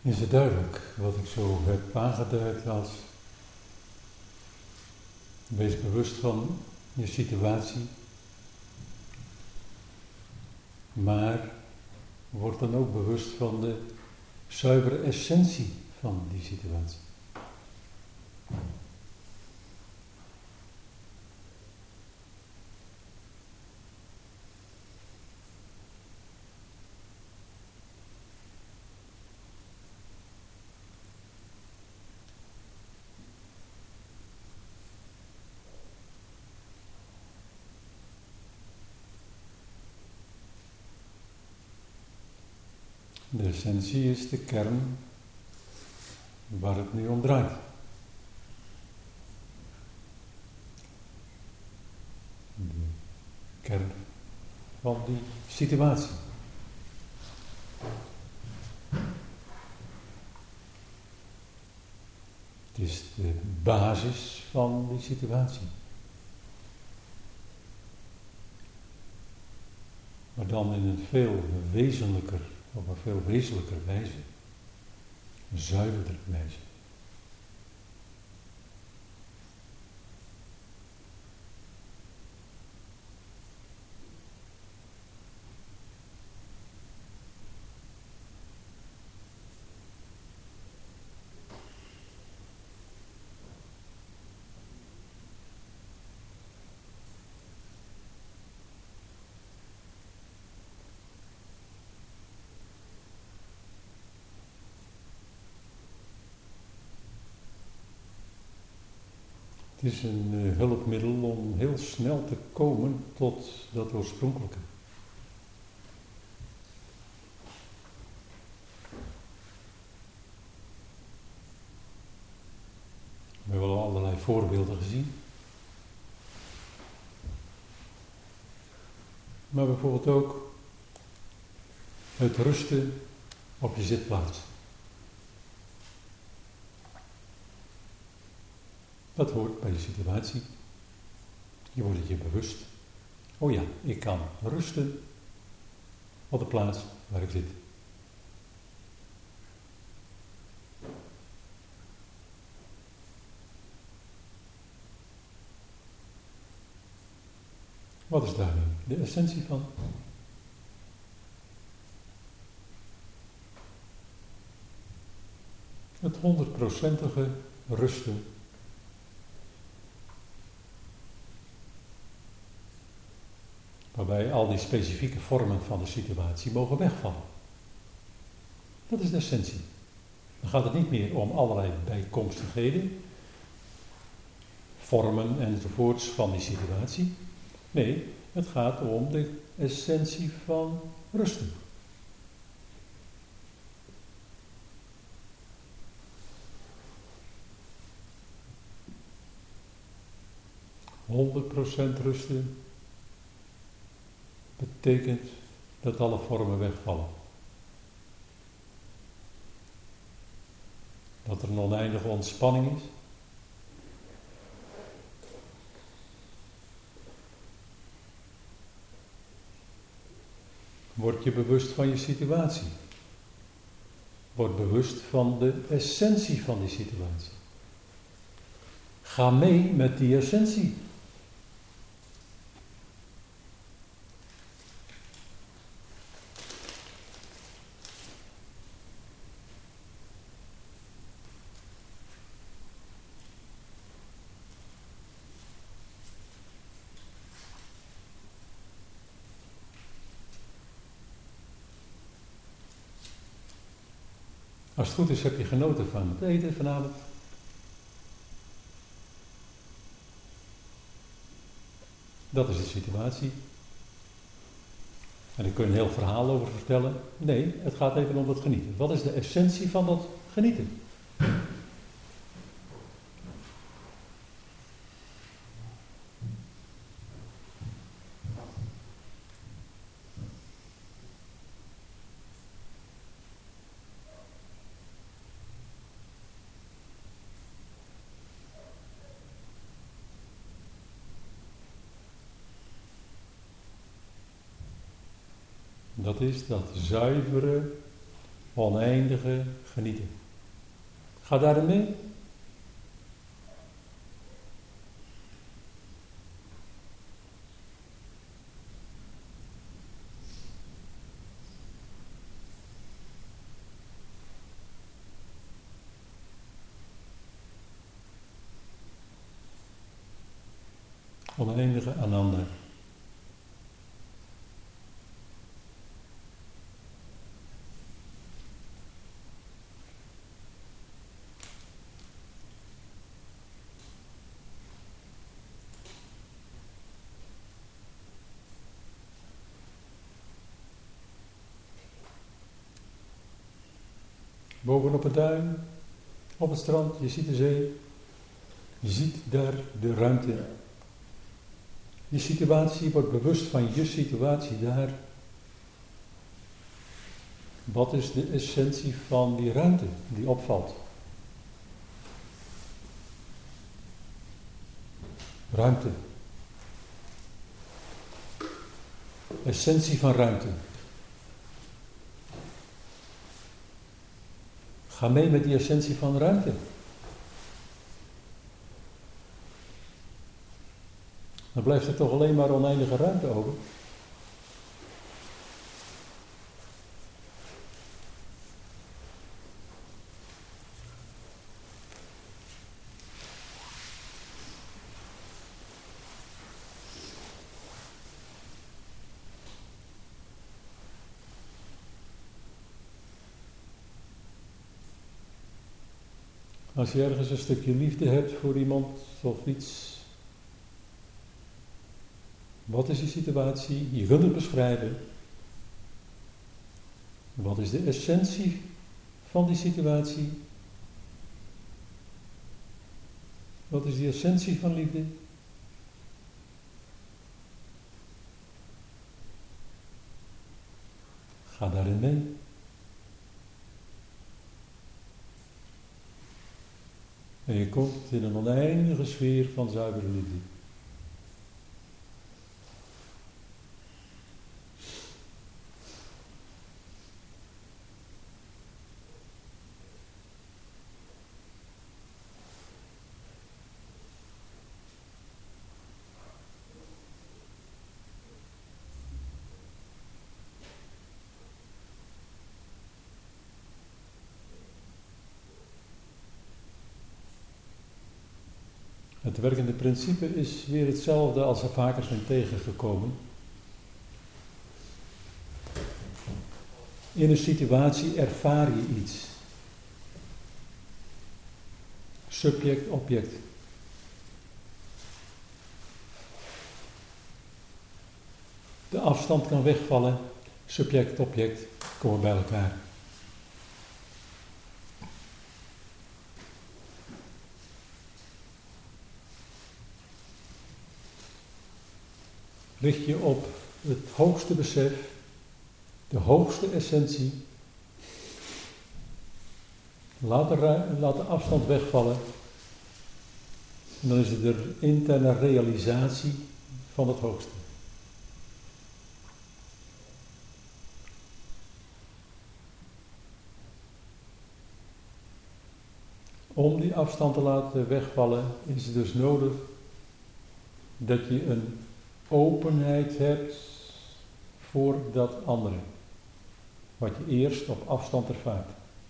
Is het duidelijk wat ik zo heb aangeduid als wees bewust van je situatie, maar word dan ook bewust van de zuivere essentie van die situatie. De essentie is de kern waar het nu om draait. De kern van die situatie. Het is de basis van die situatie. Maar dan in een veel wezenlijker, op een veel wezenlijker wijze. Een zuiverder wijze. Het is een hulpmiddel om heel snel te komen tot dat oorspronkelijke. We hebben al allerlei voorbeelden gezien. Maar bijvoorbeeld ook het rusten op je zitplaats. Dat hoort bij je situatie. Je wordt het je bewust. Oh ja, ik kan rusten op de plaats waar ik zit. Wat is daar nu de essentie van? Het 100%ige rusten. Waarbij al die specifieke vormen van de situatie mogen wegvallen. Dat is de essentie. Dan gaat het niet meer om allerlei bijkomstigheden, vormen enzovoorts van die situatie. Nee, het gaat om de essentie van rusten. (100% rusten betekent dat alle vormen wegvallen. Dat er een oneindige ontspanning is. Word je bewust van je situatie. Word bewust van de essentie van die situatie. Ga mee met die essentie. Als het goed is, heb je genoten van het eten vanavond. Dat is de situatie. En daar kun je een heel verhaal over vertellen. Nee, het gaat even om het genieten. Wat is de essentie van dat genieten? Dat is dat zuivere, oneindige genieten. Ga daarin mee. Oneindige Ananda. Bovenop het duin, op het strand, je ziet de zee, je ziet daar de ruimte. Die situatie, wordt bewust van je situatie daar. Wat is de essentie van die ruimte die opvalt? Ruimte. Essentie van ruimte. Ga mee met die essentie van ruimte. Dan blijft er toch alleen maar oneindige ruimte over. Als je ergens een stukje liefde hebt voor iemand of iets. Wat is die situatie? Je kunt het beschrijven. Wat is de essentie van die situatie? Wat is de essentie van liefde? Ga daarin mee. En je komt in een oneindige sfeer van zuivere liefde. Het werkende principe is weer hetzelfde als er vaker zijn tegengekomen. In een situatie ervaar je iets. Subject, object. De afstand kan wegvallen. Subject, object komen bij elkaar. Richt je op het hoogste besef, de hoogste essentie. Laat de afstand wegvallen. En dan is het de interne realisatie van het hoogste. Om die afstand te laten wegvallen is het dus nodig dat je een openheid hebt voor dat andere, wat je eerst op afstand ervaart.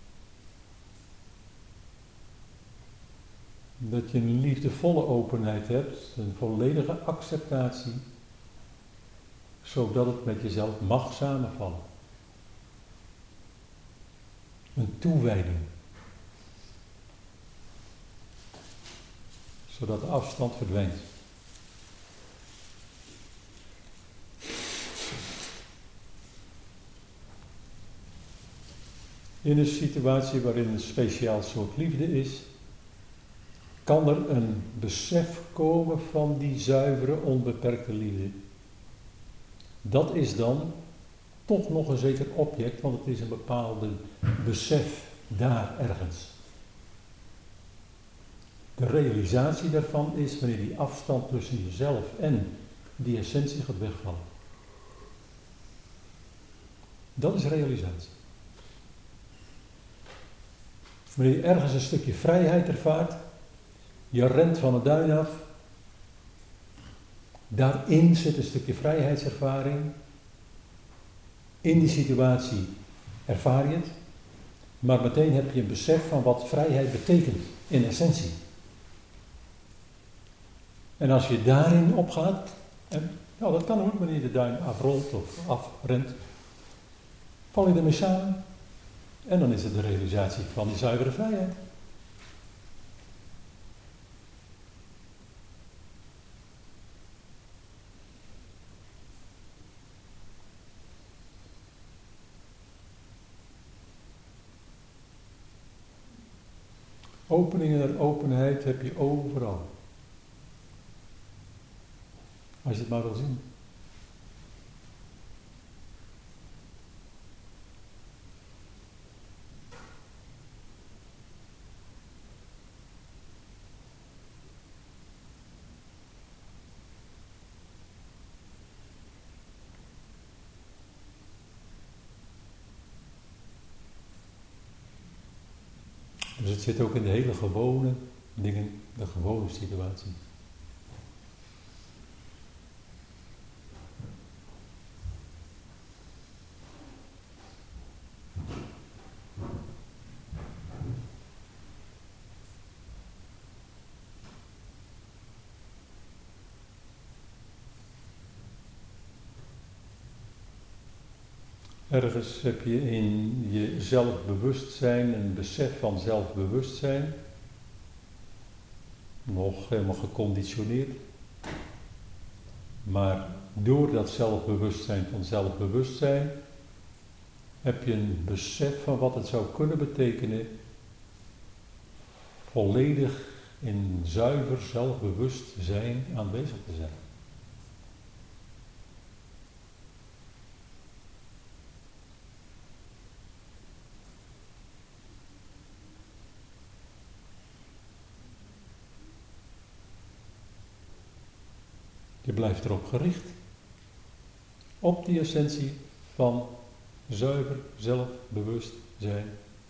Dat je een liefdevolle openheid hebt, een volledige acceptatie, zodat het met jezelf mag samenvallen. Een toewijding. Zodat de afstand verdwijnt. In een situatie waarin een speciaal soort liefde is, kan er een besef komen van die zuivere, onbeperkte liefde. Dat is dan toch nog een zeker object, want het is een bepaalde besef daar ergens. De realisatie daarvan is wanneer die afstand tussen jezelf en die essentie gaat wegvallen. Dat is realisatie. Wanneer je ergens een stukje vrijheid ervaart, je rent van het duin af, daarin zit een stukje vrijheidservaring. In die situatie ervaar je het, maar meteen heb je een besef van wat vrijheid betekent in essentie. En als je daarin opgaat, en nou, dat kan ook wanneer je de duin afrolt of afrent, val je ermee samen en dan is het de realisatie van die zuivere vrijheid. Opening en openheid heb je overal. Als je het maar wil zien. Dus het zit ook in de hele gewone dingen, de gewone situatie. Ergens heb je in je zelfbewustzijn een besef van zelfbewustzijn, nog helemaal geconditioneerd. Maar door dat zelfbewustzijn van zelfbewustzijn heb je een besef van wat het zou kunnen betekenen volledig in zuiver zelfbewustzijn aanwezig te zijn. Je blijft erop gericht, op die essentie van zuiver zelfbewustzijn.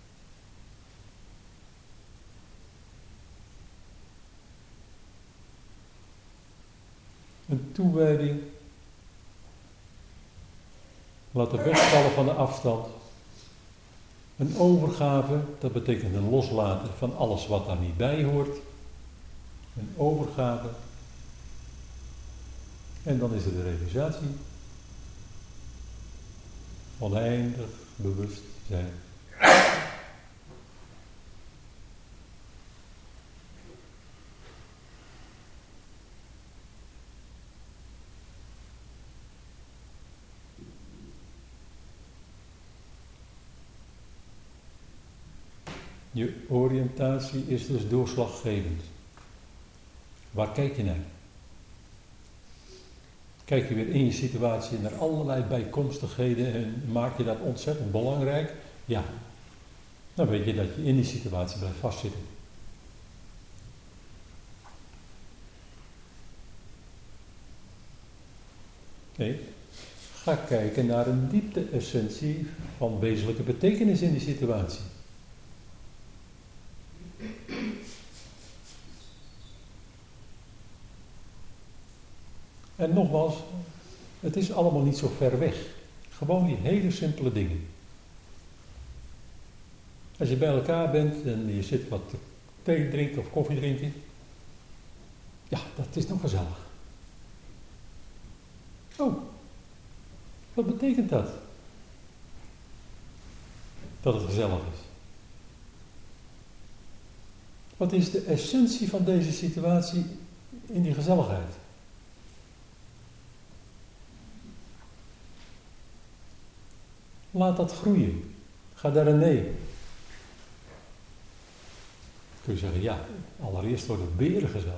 Een toewijding, laten wegvallen van de afstand. Een overgave, dat betekent een loslaten van alles wat daar niet bij hoort. Een overgave. En dan is er de realisatie. Oneindig bewustzijn. Je oriëntatie is dus doorslaggevend. Waar kijk je naar? Kijk je weer in je situatie naar allerlei bijkomstigheden en maak je dat ontzettend belangrijk? Ja, dan weet je dat je in die situatie blijft vastzitten. Nee, ga kijken naar een diepte-essentie van wezenlijke betekenis in die situatie. En nogmaals, het is allemaal niet zo ver weg. Gewoon die hele simpele dingen. Als je bij elkaar bent en je zit wat thee drinken of koffie drinken. Ja, dat is nog gezellig. Oh, wat betekent dat? Dat het gezellig is. Wat is de essentie van deze situatie in die gezelligheid? Laat dat groeien. Ga daar een nee. Kun je zeggen, ja, allereerst wordt het beren gezellig.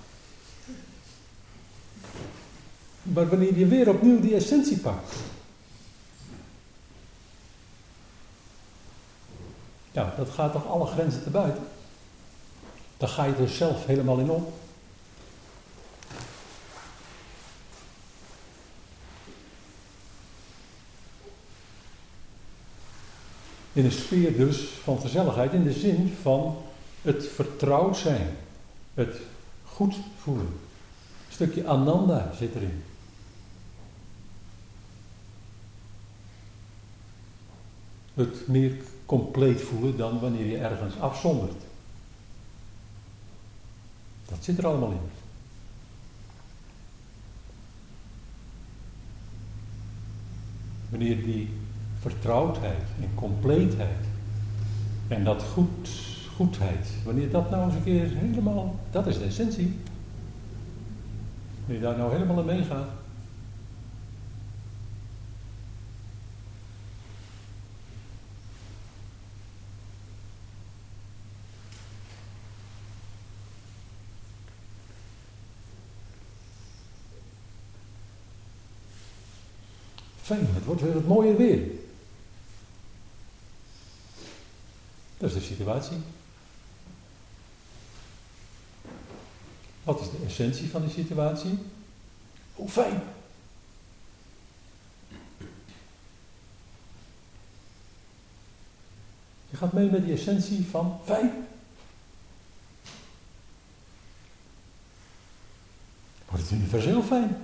Maar wanneer je weer opnieuw die essentie pakt. Ja, dat gaat toch alle grenzen te buiten. Dan ga je er zelf helemaal in om. In een sfeer dus van gezelligheid, in de zin van het vertrouwd zijn, het goed voelen. Een stukje ananda zit erin. Het meer compleet voelen dan wanneer je ergens afzondert. Dat zit er allemaal in. Wanneer die vertrouwdheid en compleetheid en dat goedheid, wanneer dat nou eens een keer helemaal, dat is de essentie. Wanneer je daar nou helemaal in meegaat. Fijn, het wordt weer wat mooier weer. Dat is de situatie. Wat is de essentie van die situatie? Oh, fijn. Je gaat mee met die essentie van fijn. Wordt het universeel fijn?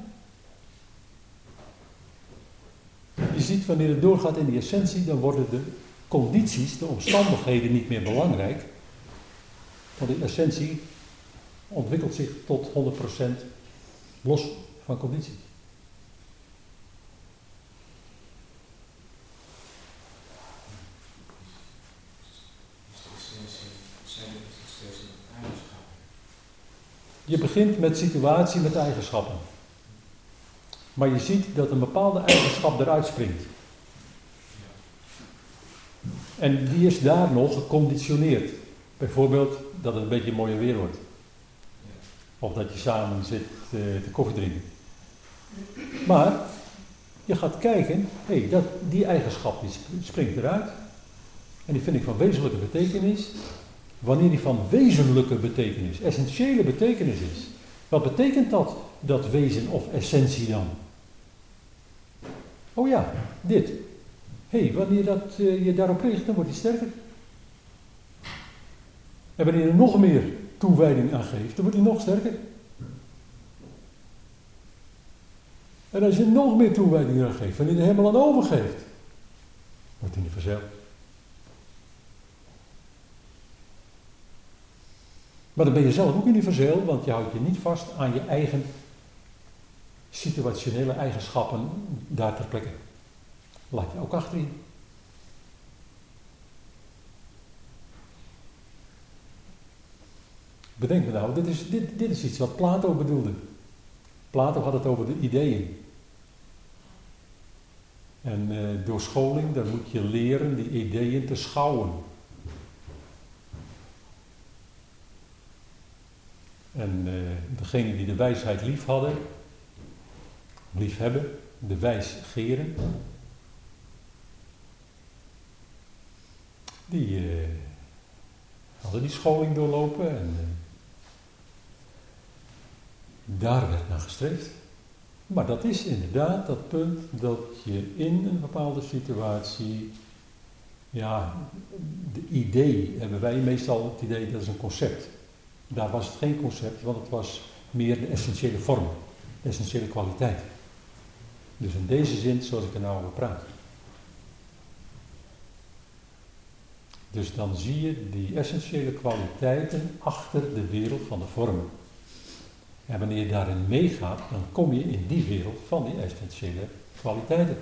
Je ziet, wanneer het doorgaat in die essentie, dan worden de condities, de omstandigheden niet meer belangrijk. Want die essentie ontwikkelt zich tot 100% los van condities. Je begint met situatie, met eigenschappen. Maar je ziet dat een bepaalde eigenschap eruit springt. En die is daar nog geconditioneerd. Bijvoorbeeld dat het een beetje mooier weer wordt. Of dat je samen zit te koffie drinken. Maar je gaat kijken, die eigenschap die springt eruit. En die vind ik van wezenlijke betekenis. Wanneer die van wezenlijke betekenis, essentiële betekenis is. Wat betekent dat wezen of essentie dan? Oh ja, dit. Wanneer je daarop richt, dan wordt die sterker. En wanneer je nog meer toewijding aan geeft, dan wordt die nog sterker. En als je nog meer toewijding aan geeft, wanneer je er helemaal aan overgeeft, wordt die universeel. Maar dan ben je zelf ook universeel, want je houdt je niet vast aan je eigen situationele eigenschappen daar ter plekke. Laat je ook achterin. Bedenk me nou, dit is iets wat Plato bedoelde. Plato had het over de ideeën. En door scholing, dan moet je leren die ideeën te schouwen. En degenen die de wijsheid liefhebben, de wijsgeren, die hadden die scholing doorlopen en daar werd naar gestreefd. Maar dat is inderdaad dat punt dat je in een bepaalde situatie, de idee, hebben wij meestal het idee dat is een concept. Daar was het geen concept, want het was meer de essentiële vorm, de essentiële kwaliteit. Dus in deze zin, zoals ik er nou over praat. Dus dan zie je die essentiële kwaliteiten achter de wereld van de vormen. En wanneer je daarin meegaat, dan kom je in die wereld van die essentiële kwaliteiten.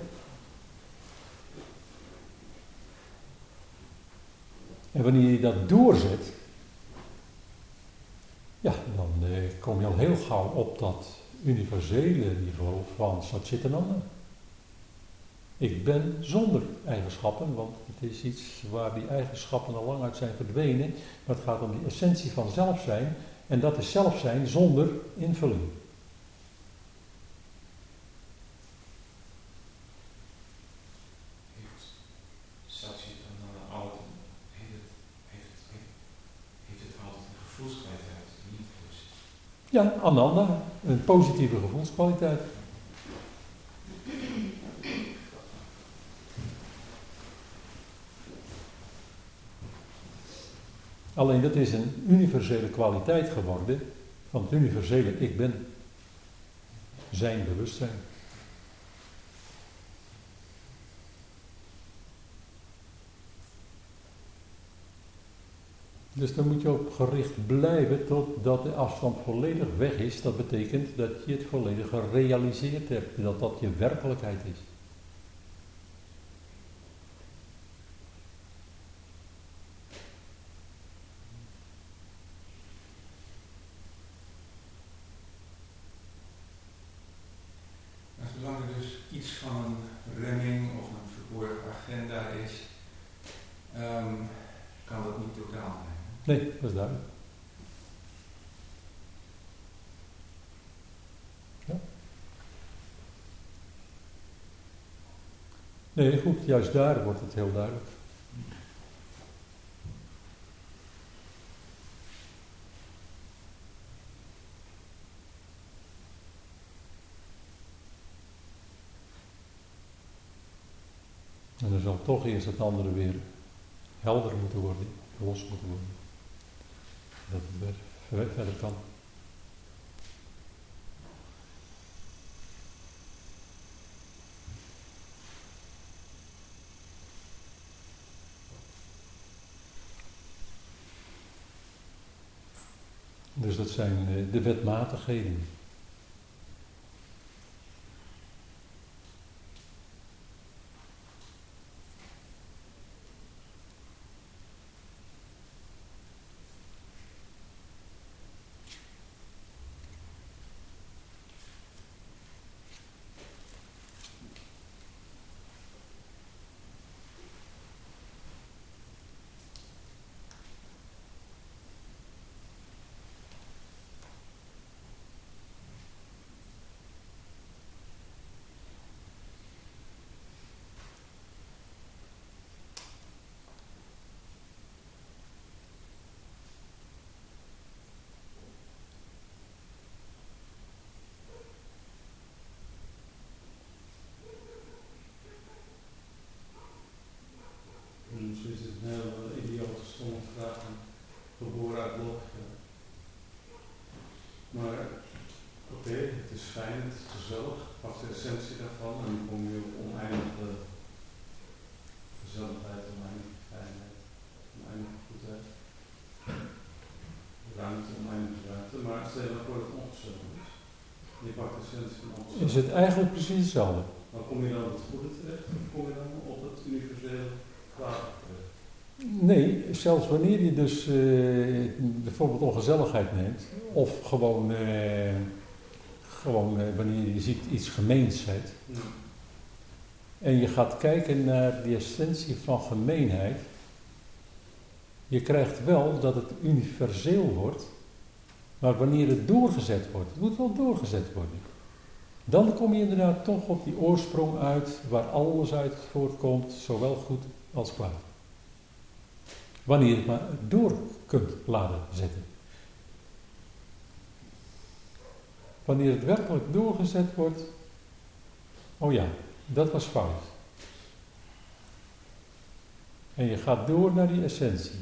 En wanneer je dat doorzet, dan kom je al heel gauw op dat universele niveau van Satchitananda. Ik ben zonder eigenschappen, want het is iets waar die eigenschappen al lang uit zijn verdwenen. Maar het gaat om die essentie van zelf zijn. En dat is zelf zijn zonder invulling. Heeft Satchitananda altijd, heeft het altijd een gevoelskwaliteit, niet dus? Ja, Ananda, een positieve gevoelskwaliteit. Alleen dat is een universele kwaliteit geworden van het universele ik ben. Zijn bewustzijn. Dus daar moet je op gericht blijven totdat de afstand volledig weg is. Dat betekent dat je het volledig gerealiseerd hebt. Dat dat je werkelijkheid is. Zolang er dus iets van een remming of een verborgen agenda is, kan dat niet totaal zijn. Nee, dat is duidelijk. Ja. Nee, goed, juist daar wordt het heel duidelijk. En dan zal toch eerst het andere weer helder moeten worden, los moeten worden. Dat het weer verder kan. Dus dat zijn de wetmatigheden. Misschien is het een heel idiote stomme vraag en geboren uit logica. Maar oké, het is fijn, het is gezellig, pak de essentie daarvan en dan kom je op oneindige gezelligheid, oneindige fijnheid, oneindige goedheid. Ruimte, oneindige ruimte, maar stel je voor dat het ongezellig is. Je pakt de essentie van ongezellig. Is het eigenlijk precies hetzelfde? Maar kom je dan op het goede terecht of kom je dan op het universele kwade terecht? Nee, zelfs wanneer je dus bijvoorbeeld ongezelligheid neemt, of gewoon wanneer je ziet iets gemeens hebt, Ja. en je gaat kijken naar de essentie van gemeenheid, je krijgt wel dat het universeel wordt, maar wanneer het doorgezet wordt, het moet wel doorgezet worden, dan kom je inderdaad toch op die oorsprong uit, waar alles uit voortkomt, zowel goed als kwaad. Wanneer je het maar door kunt laten zetten. Wanneer het werkelijk doorgezet wordt, oh ja, dat was fout. En je gaat door naar die essentie.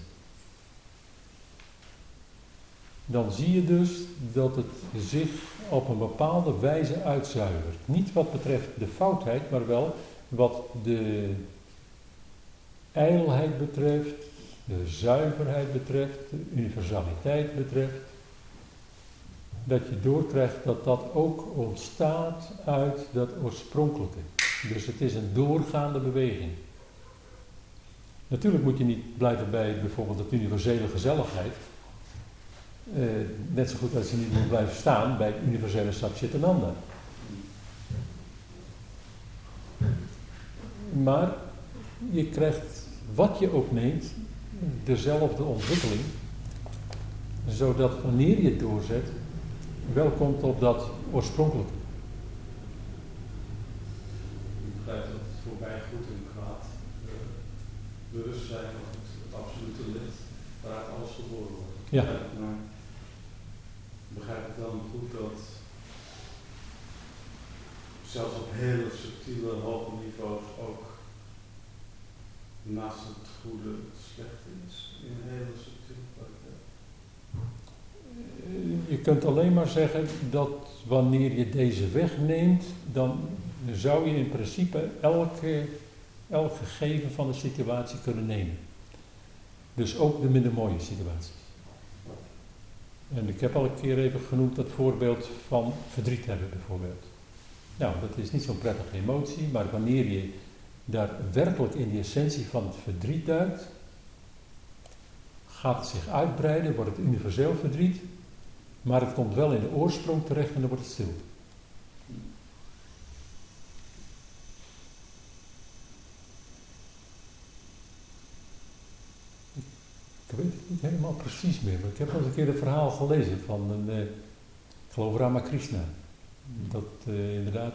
Dan zie je dus dat het zich op een bepaalde wijze uitzuivert. Niet wat betreft de foutheid, maar wel wat de ijlheid betreft, de zuiverheid betreft, de universaliteit betreft. Dat je doorkrijgt dat dat ook ontstaat uit dat oorspronkelijke. Dus het is een doorgaande beweging. Natuurlijk moet je niet blijven bij bijvoorbeeld de universele gezelligheid. Net zo goed als je niet moet blijven staan bij het universele Satchitananda. Maar je krijgt, wat je ook neemt, dezelfde ontwikkeling. Zodat wanneer je het doorzet, wel komt op dat oorspronkelijke. Ik begrijp dat het voorbij goed en kwaad, bewustzijn of het absolute licht, waaruit alles geboren wordt. Ja. Maar begrijp ik dan goed dat zelfs op hele subtiele, hoge niveaus ook naast het goede het slechte is in een hele subtiele kwaliteit? Je kunt alleen maar zeggen dat wanneer je deze wegneemt, dan zou je in principe elk gegeven van de situatie kunnen nemen. Dus ook de minder mooie situaties. En ik heb al een keer even genoemd dat voorbeeld van verdriet hebben bijvoorbeeld. Nou, dat is niet zo'n prettige emotie, maar wanneer je daar werkelijk in de essentie van het verdriet duikt, gaat het zich uitbreiden, wordt het universeel verdriet, maar het komt wel in de oorsprong terecht en dan wordt het stil. Ik weet het niet helemaal precies meer, maar ik heb al eens een keer een verhaal gelezen van ik geloof Ramakrishna. Dat inderdaad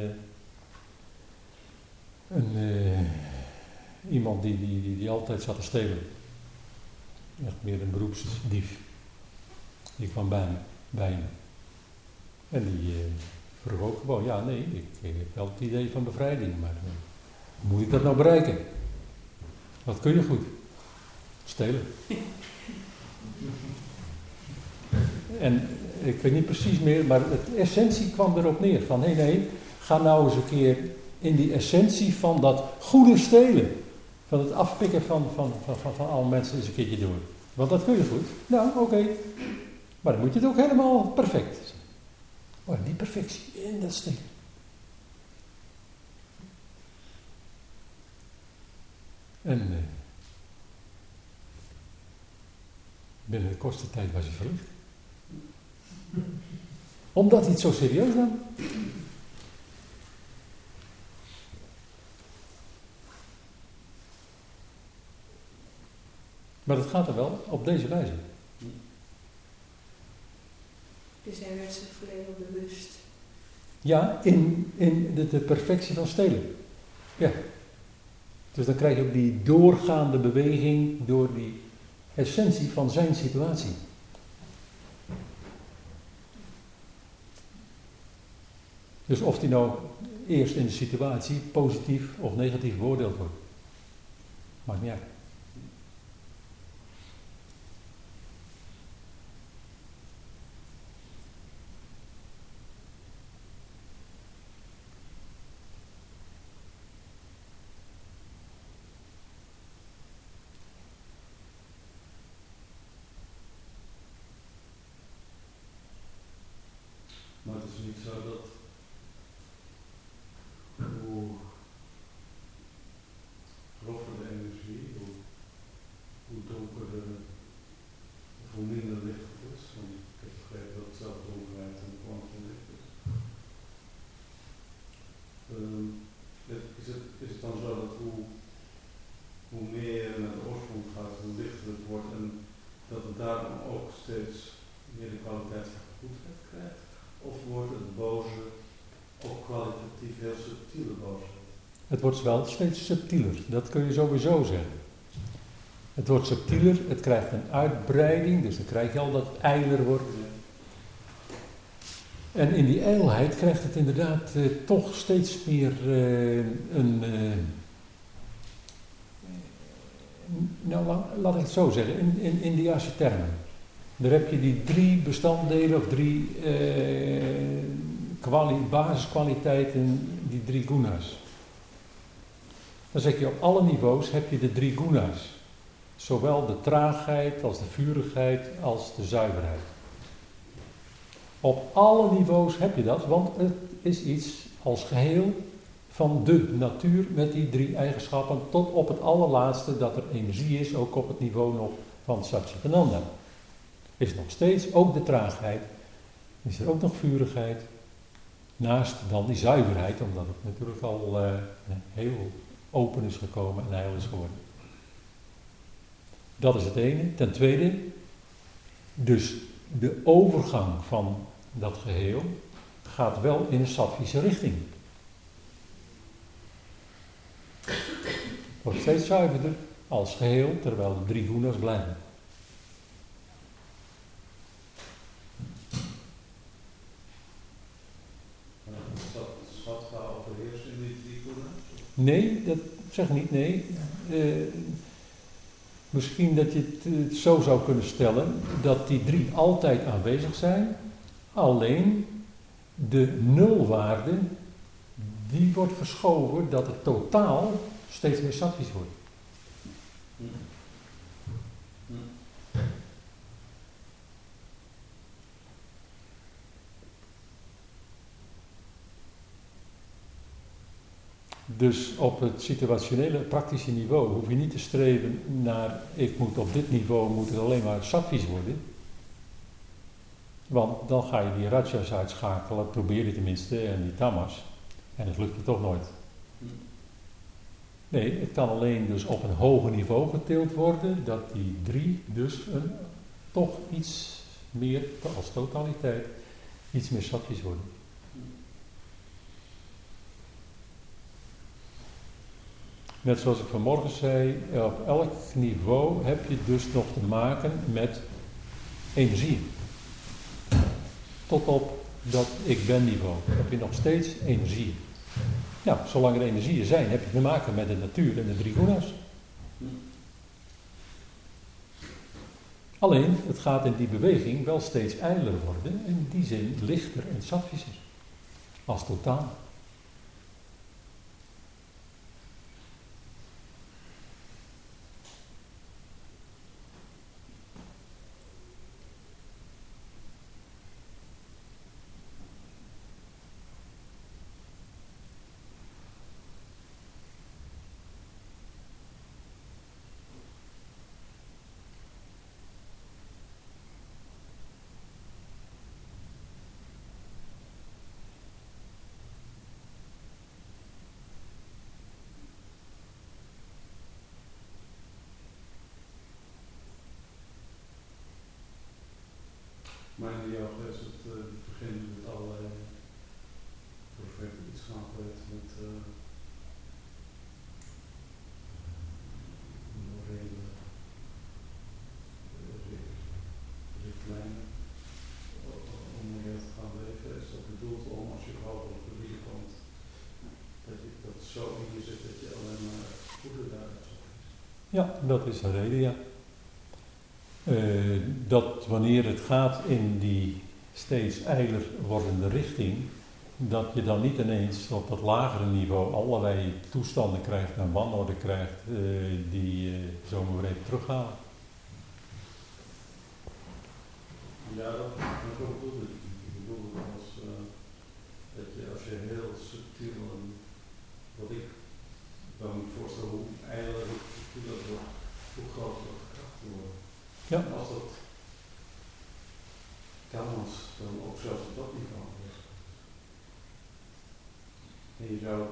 iemand die altijd zat te stelen. Echt meer een beroepsdief. Die kwam bij hem. En die vroeg ook gewoon, ja nee, ik heb wel het idee van bevrijding, maar hoe moet ik dat nou bereiken? Wat kun je goed? Stelen. En ik weet niet precies meer, maar de essentie kwam erop neer. Van nee, ga nou eens een keer in die essentie van dat goede stelen. Van het afpikken van alle mensen eens een keertje door. Want dat kun je goed. Nou, oké. Maar dan moet je het ook helemaal perfect. Maar die perfectie in dat stelen. En binnen de kortste tijd was hij verlicht. Omdat hij het zo serieus nam. Maar dat gaat er wel op deze wijze. Dus hij werd zich volledig bewust. Ja, in de perfectie van stelen. Ja. Dus dan krijg je ook die doorgaande beweging door die essentie van zijn situatie. Dus of die nou eerst in de situatie positief of negatief beoordeeld wordt. Maakt niet uit. Maar het is niet zo dat hoe groffer de energie, hoe donkerder of hoe minder licht het is. Want ik heb begrepen dat het zelf donkerheid en kwantumlicht is. Is het dan zo dat hoe meer je naar de oorsprong gaat, hoe lichter het wordt en dat het daarom ook steeds meer de kwaliteit van goedheid krijgt? Of wordt het boze ook kwalitatief heel subtiele boosheid? Het wordt wel steeds subtieler, dat kun je sowieso zeggen. Het wordt subtieler, het krijgt een uitbreiding, dus dan krijg je al dat het ijler wordt. En in die ijlheid krijgt het inderdaad toch steeds meer laat ik het zo zeggen, in Indiase termen. Daar heb je die 3 bestanddelen of 3 basiskwaliteiten, die 3 gunas. Dan zeg je op alle niveaus heb je de 3 gunas. Zowel de traagheid als de vurigheid als de zuiverheid. Op alle niveaus heb je dat, want het is iets als geheel van de natuur met die 3 eigenschappen tot op het allerlaatste dat er energie is, ook op het niveau nog van Satchitananda. Is nog steeds ook de traagheid, is er ook nog vurigheid, naast dan die zuiverheid, omdat het natuurlijk al heel open is gekomen en heil is geworden. Dat is het ene. Ten tweede, dus de overgang van dat geheel gaat wel in een sattvische richting. Het wordt steeds zuiverder als geheel, terwijl de 3 gunas blijven. Sattva overheerst in die 3 gunas? Nee, zeg niet nee. Misschien dat je het zo zou kunnen stellen dat die 3 altijd aanwezig zijn, alleen de nulwaarde die wordt verschoven dat het totaal steeds meer sattvisch wordt. Dus op het situationele, praktische niveau hoef je niet te streven naar, ik moet op dit niveau moet het alleen maar sattvisch worden. Want dan ga je die rajas uitschakelen, probeer je tenminste, en die tamas. En dat lukt je toch nooit. Nee, het kan alleen dus op een hoger niveau getild worden, dat die 3 dus toch iets meer, als totaliteit, iets meer sattvisch worden. Net zoals ik vanmorgen zei, op elk niveau heb je dus nog te maken met energie. Tot op dat ik ben niveau heb je nog steeds energie. Ja, zolang er energieën zijn, heb je te maken met de natuur en de 3 gunas. Alleen, het gaat in die beweging wel steeds ijler worden, in die zin lichter en sattvischer. Als totaal. Maar in de yoga is het begin met allerlei profeten iets gaan weten met morele richtlijnen om moreel te gaan leven. Is dat bedoeld om als je hoger op de wielen komt, dat je dat zo in je zit dat je alleen maar goede daaruit zit? Ja, dat is de reden, ja. Dat wanneer het gaat in die steeds ijler wordende richting, dat je dan niet ineens op dat lagere niveau allerlei toestanden krijgt en wanorde krijgt die zomaar weer even terughalen. Ja, dat zo bedoelde ik. Ik bedoelde als dat je als je heel subtiel en wat ik dan moet voorstellen hoe ijler dat wordt, hoe groter dat de krachten worden. Ja. En als dat kan ons dan ook zelfs op dat niveau is. En je zou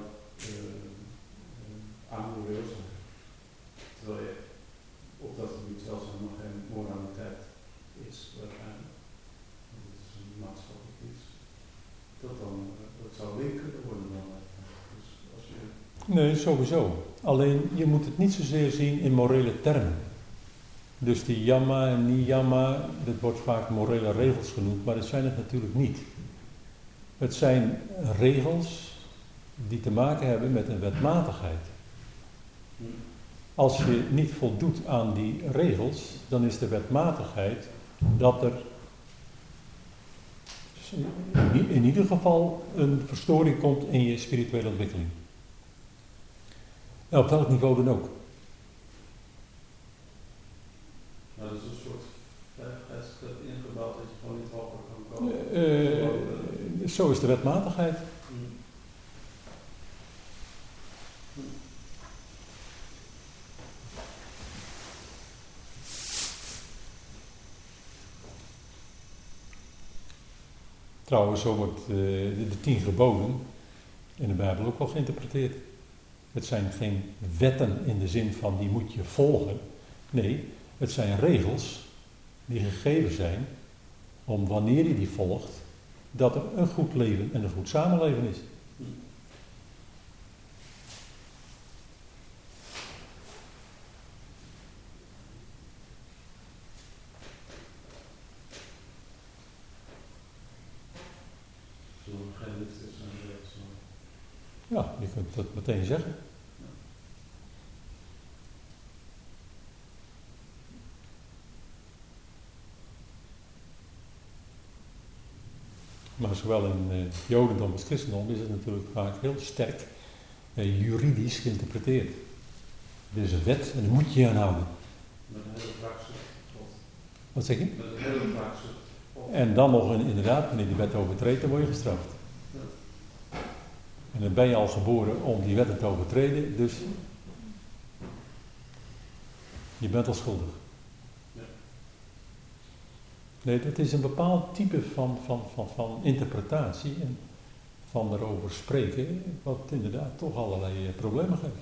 amoreel zijn. Terwijl je op dat gebied zelfs nog geen moraliteit is waarschijnlijk. Dat is een maatschappelijk iets. Dat zou weer kunnen worden dan. Dus als je... Nee, sowieso. Alleen je moet het niet zozeer zien in morele termen. Dus die yama en niyama, dat wordt vaak morele regels genoemd, maar dat zijn het natuurlijk niet. Het zijn regels die te maken hebben met een wetmatigheid. Als je niet voldoet aan die regels, dan is de wetmatigheid dat er in ieder geval een verstoring komt in je spirituele ontwikkeling. En op welk niveau dan ook. Nou, dat is een soort veiligheidsklep ingebouwd dat je gewoon niet hoger kan komen. Zo is de wetmatigheid. Trouwens, zo wordt de 10 geboden in de Bijbel ook wel geïnterpreteerd. Het zijn geen wetten in de zin van die moet je volgen. Nee, het zijn regels die gegeven zijn om wanneer je die volgt, dat er een goed leven en een goed samenleven is. Zullen we geen liefde zijn? Ja, je kunt dat meteen zeggen. maar zowel in Jodendom als Christendom is het natuurlijk vaak heel sterk juridisch geïnterpreteerd. Er is een wet en daar moet je je aan houden. Met een hele vraagzucht. Wat zeg je? Met een hele vraagzucht. En dan nog inderdaad, wanneer die wet overtreedt, dan word je gestraft. En dan ben je al geboren om die wetten te overtreden, dus je bent al schuldig. Nee, dat is een bepaald type van interpretatie en van erover spreken, wat inderdaad toch allerlei problemen geeft.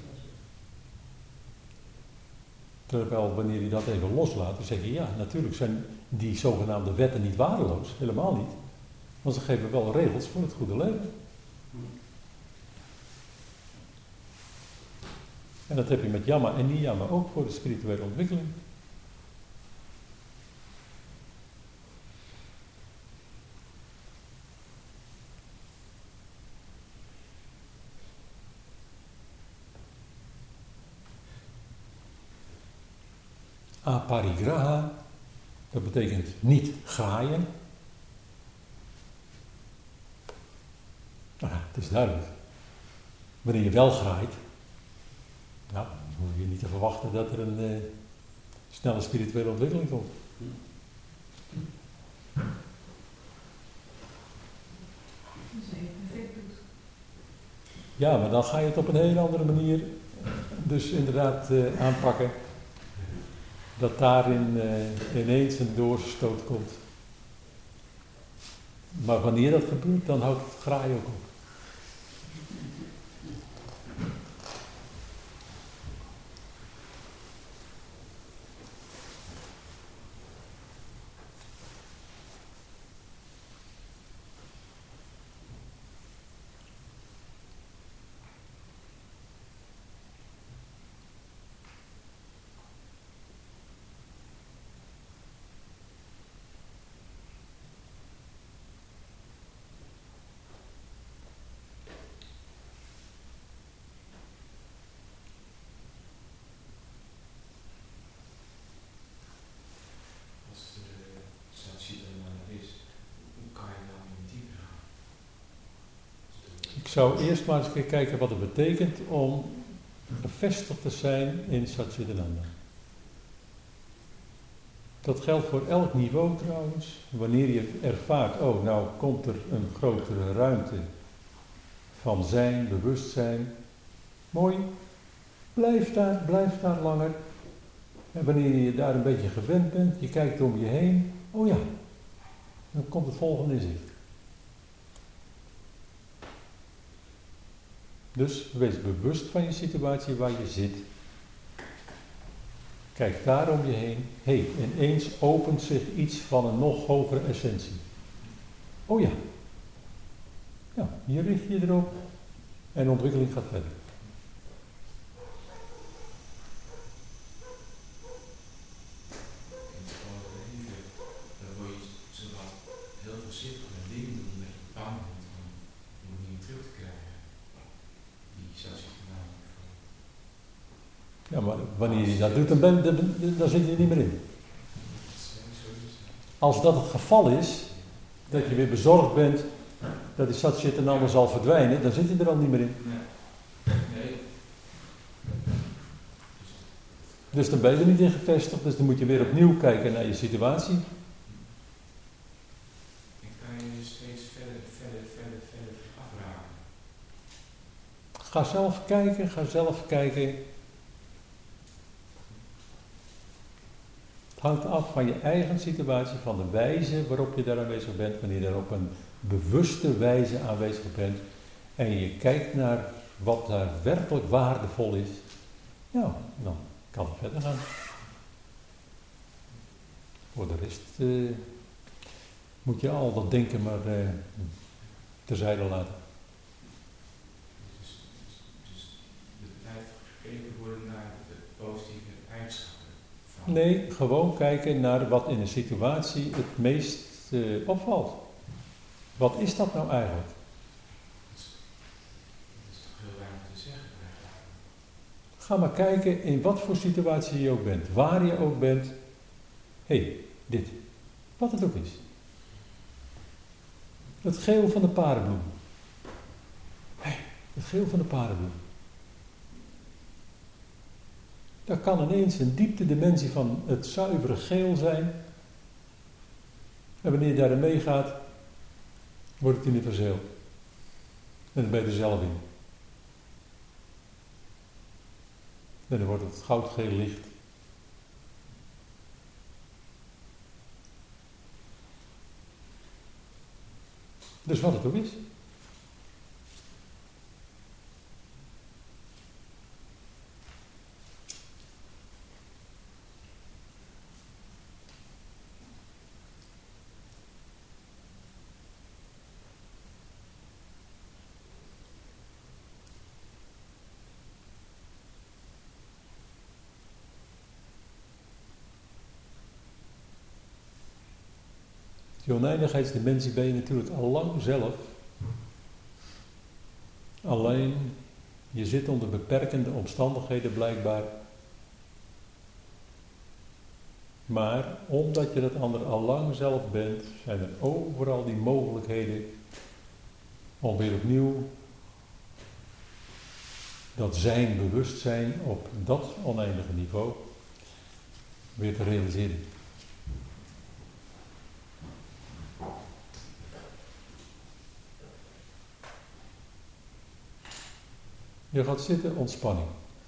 Terwijl wanneer je dat even loslaat, dan zeg je ja, natuurlijk zijn die zogenaamde wetten niet waardeloos, helemaal niet. Want ze geven wel regels voor het goede leven. En dat heb je met jammer en niet jammer ook voor de spirituele ontwikkeling. Aparigraha, dat betekent niet graaien. Nou, het is duidelijk. Wanneer je wel graait, nou, dan hoef je niet te verwachten dat er een snelle spirituele ontwikkeling komt. Ja, maar dan ga je het op een hele andere manier dus inderdaad aanpakken. Dat daarin ineens een doorstoot komt. Maar wanneer dat gebeurt, dan houdt het graaien ook op. Ik zou eerst maar eens een keer kijken wat het betekent om gevestigd te zijn in Satchidananda. Dat geldt voor elk niveau trouwens. Wanneer je ervaart, oh nou komt er een grotere ruimte van zijn, bewustzijn. Mooi, blijf daar langer. En wanneer je daar een beetje gewend bent, je kijkt om je heen, oh ja, dan komt het volgende inzicht. Dus wees bewust van je situatie waar je zit. Kijk daar om je heen. Hé, ineens opent zich iets van een nog hogere essentie. Oh ja. Ja, hier richt je erop. En de ontwikkeling gaat verder. Dan word je zowat heel voorzichtig met dingen doen met je bang bent om niet terug te krijgen. Ja, maar wanneer je dat doet, dan zit je er niet meer in. Als dat het geval is, dat je weer bezorgd bent, dat die Satchitananda zal verdwijnen, dan zit je er al niet meer in. Nee. Dus dan ben je er niet in gevestigd, dus dan moet je weer opnieuw kijken naar je situatie. En kan je steeds verder afraken. Ga zelf kijken. Het hangt af van je eigen situatie, van de wijze waarop je daar aanwezig bent, wanneer je daar op een bewuste wijze aanwezig bent en je kijkt naar wat daar werkelijk waardevol is, ja, dan kan het verder gaan. Voor de rest moet je al dat denken maar terzijde laten. Dus er blijft gekeken worden naar de positieve eigenschappen. Nee, gewoon kijken naar wat in een situatie het meest opvalt. Wat is dat nou eigenlijk? Dat is toch heel weinig te zeggen. Ga maar kijken in wat voor situatie je ook bent. Waar je ook bent. Hé, dit. Wat het ook is. Het geel van de paardenbloem. Het geel van de paardenbloem. Dat kan ineens een dieptedimensie van het zuivere geel zijn. En wanneer je daarin meegaat, wordt het universeel. En dan ben je er zelf in. En dan wordt het goudgeel licht. Dus wat het ook is. Die oneindigheidsdimensie ben je natuurlijk al lang zelf. Alleen, je zit onder beperkende omstandigheden blijkbaar. Maar omdat je dat ander al lang zelf bent, zijn er overal die mogelijkheden om weer opnieuw dat zijn bewustzijn op dat oneindige niveau weer te realiseren. Je gaat zitten, ontspanning.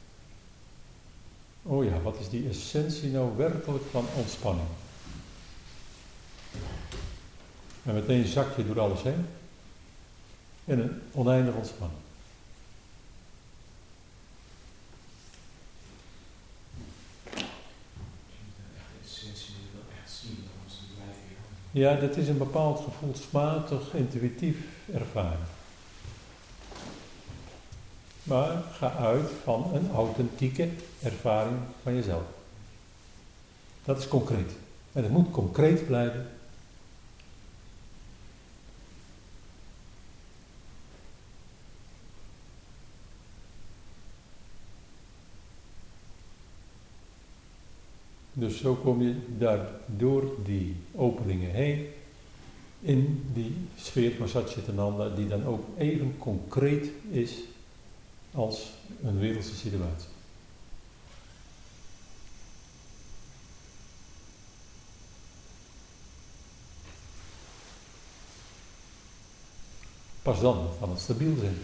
Oh ja, wat is die essentie nou werkelijk van ontspanning? En meteen zak je door alles heen. In een oneindige ontspanning. Ja, dat is een bepaald gevoelsmatig, intuïtief ervaren. Maar ga uit van een authentieke ervaring van jezelf. Dat is concreet. En het moet concreet blijven. Dus zo kom je daar door die openingen heen in die sfeer van Satchitananda, die dan ook even concreet is als een wereldse situatie. Pas dan kan het stabiel zijn.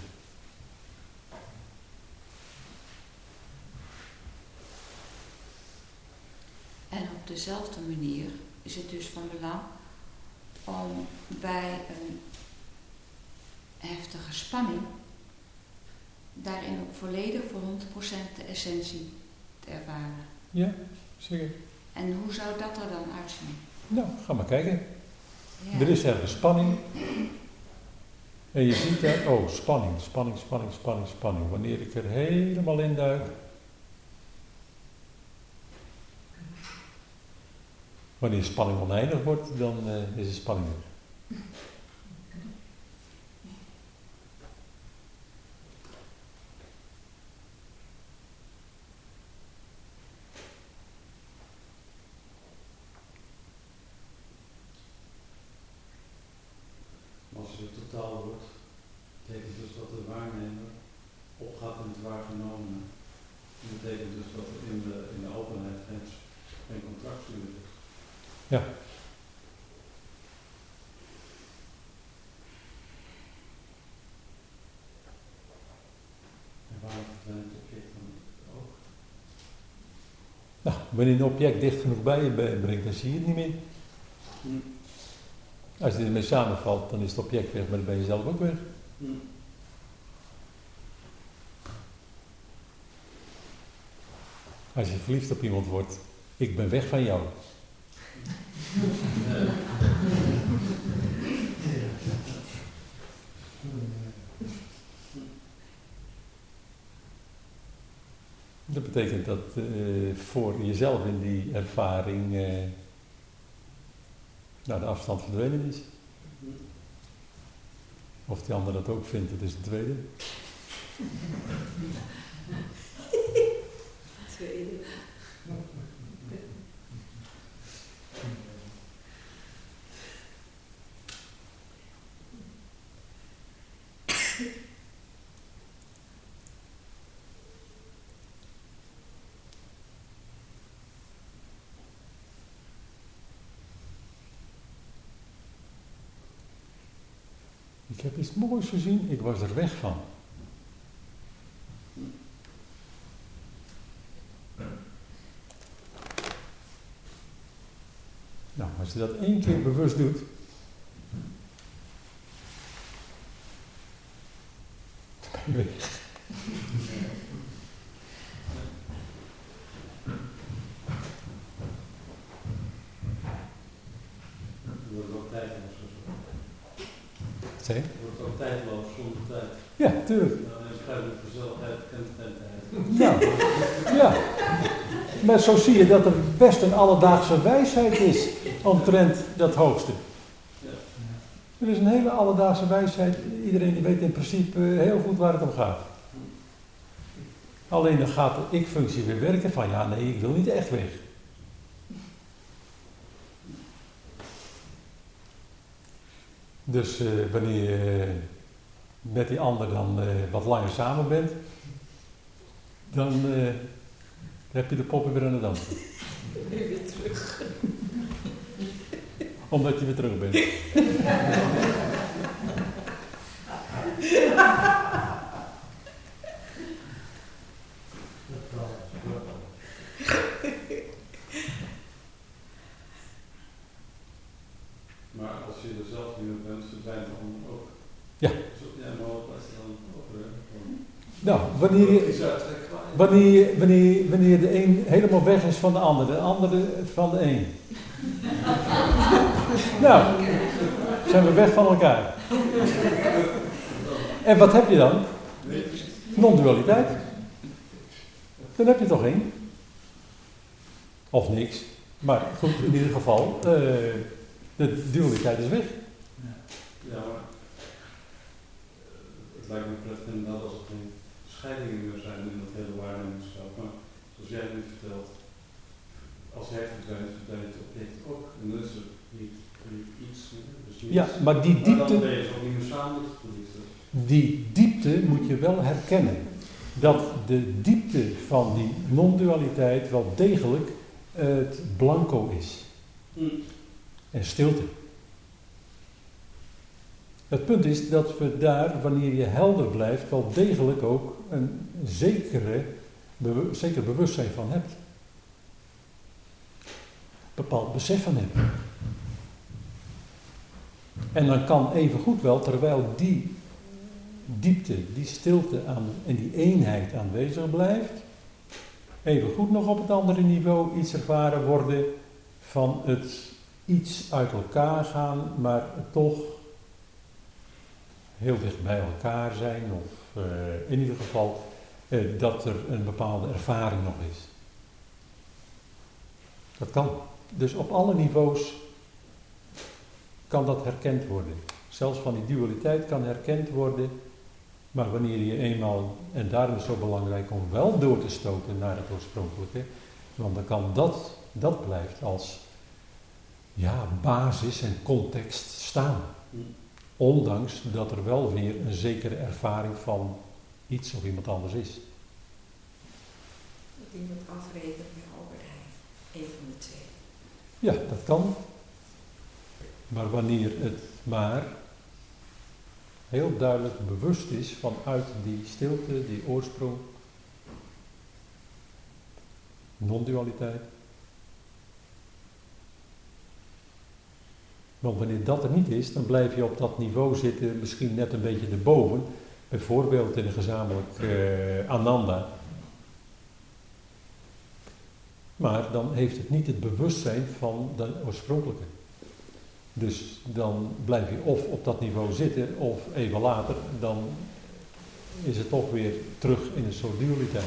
En op dezelfde manier is het dus van belang om bij een heftige spanning daarin ook volledig voor 100% de essentie te ervaren. Ja, zeker. En hoe zou dat er dan uitzien? Nou, ga maar kijken. Ja. Er is ergens spanning. En je ziet daar, oh, spanning. Wanneer ik er helemaal in duik. Wanneer spanning oneindig wordt, dan is de spanning er. Als het totaal wordt, betekent dus dat de waarnemer opgaat in het waargenomen. Dat betekent dus dat er in de openheid geen contractie meer is. Ja. En waarom verdwijnt het object dan ook? Nou, wanneer een object dicht genoeg bij je brengt, dan zie je het niet meer. Als je ermee samenvalt, dan is het object weg, maar dan ben je zelf ook weg. Als je verliefd op iemand wordt, ik ben weg van jou. Dat betekent dat voor jezelf in die ervaring de afstand verdwenen is. Of die ander dat ook vindt, dat is het tweede. Ik heb iets moois gezien, ik was er weg van. Nou, als je dat 1 keer bewust doet, dan ben je weg. Wordt het ook tijdloos of zo? Zeg? Wordt het ook tijdloos zonder tijd? Ja, tuurlijk. Dan krijg je gezelligheid, kententheid. Nou, ja. Maar zo zie je dat er best een alledaagse wijsheid is omtrent dat hoogste. Ja. Er is een hele alledaagse wijsheid. Iedereen die weet in principe heel goed waar het om gaat. Alleen dan gaat de ik-functie weer werken van ja, nee, ik wil niet echt weg. Dus wanneer je met die ander dan wat langer samen bent, dan heb je de poppen weer aan het dansen. Weer terug. Omdat je weer terug bent. Maar als je er zelf niet meer bent, verdwijnt de ander ook. Ja. Ja, maar wat is er dan over? Nou, wanneer de een helemaal weg is van de andere van de een. Nou, zijn we weg van elkaar. En wat heb je dan? Non-dualiteit. Dan heb je toch één. Of niks. Maar goed, in ieder geval, de dualiteit is weg. Ja, maar het lijkt me prettig inderdaad als er geen scheidingen meer zijn in dat hele waarnemingsveld. Maar zoals jij nu vertelt, als hij verdwijnt, verdwijnt het object ook. En dan is er niet iets meer. Dus niets. Ja, maar die Maar diepte, dan ben je ook niet meer samen met de politie. die diepte moet je wel herkennen. Dat de diepte van die non-dualiteit wel degelijk het blanco is. En stilte. Het punt is dat we daar, wanneer je helder blijft, wel degelijk ook een zeker bewustzijn van hebt. Bepaald besef van hebt. En dan kan evengoed wel, terwijl die diepte, die stilte en die eenheid aanwezig blijft, evengoed nog op het andere niveau iets ervaren worden van het iets uit elkaar gaan, maar toch heel dicht bij elkaar zijn, of in ieder geval dat er een bepaalde ervaring nog is. Dat kan. Dus op alle niveaus kan dat herkend worden. Zelfs van die dualiteit kan herkend worden, maar wanneer je eenmaal, en daarom is het zo belangrijk om wel door te stoten naar het oorspronkelijke, want dan kan dat blijft als basis en context staan. Ondanks dat er wel weer een zekere ervaring van iets of iemand anders is. Dat iemand afrekent met Albert Heijn. Eén van de twee. Ja, dat kan. Maar wanneer het maar heel duidelijk bewust is vanuit die stilte, die oorsprong, non-dualiteit. Want wanneer dat er niet is, dan blijf je op dat niveau zitten, misschien net een beetje erboven. Bijvoorbeeld in een gezamenlijk Ananda. Maar dan heeft het niet het bewustzijn van de oorspronkelijke. Dus dan blijf je of op dat niveau zitten, of even later, dan is het toch weer terug in een soort dualiteit.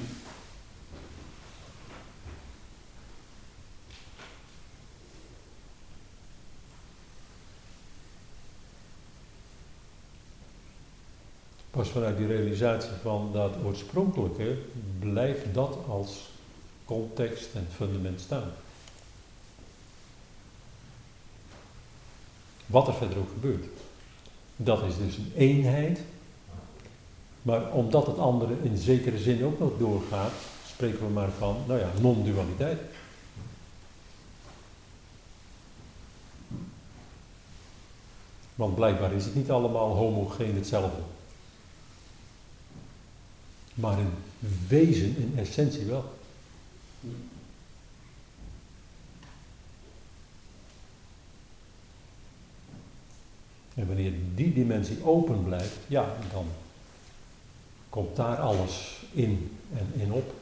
Pas vanuit die realisatie van dat oorspronkelijke blijft dat als context en fundament staan. Wat er verder ook gebeurt. Dat is dus een eenheid. Maar omdat het andere in zekere zin ook nog doorgaat, spreken we maar van, non-dualiteit. Want blijkbaar is het niet allemaal homogeen hetzelfde. Maar in wezen, in essentie wel. En wanneer die dimensie open blijft, ja, dan komt daar alles in en in op.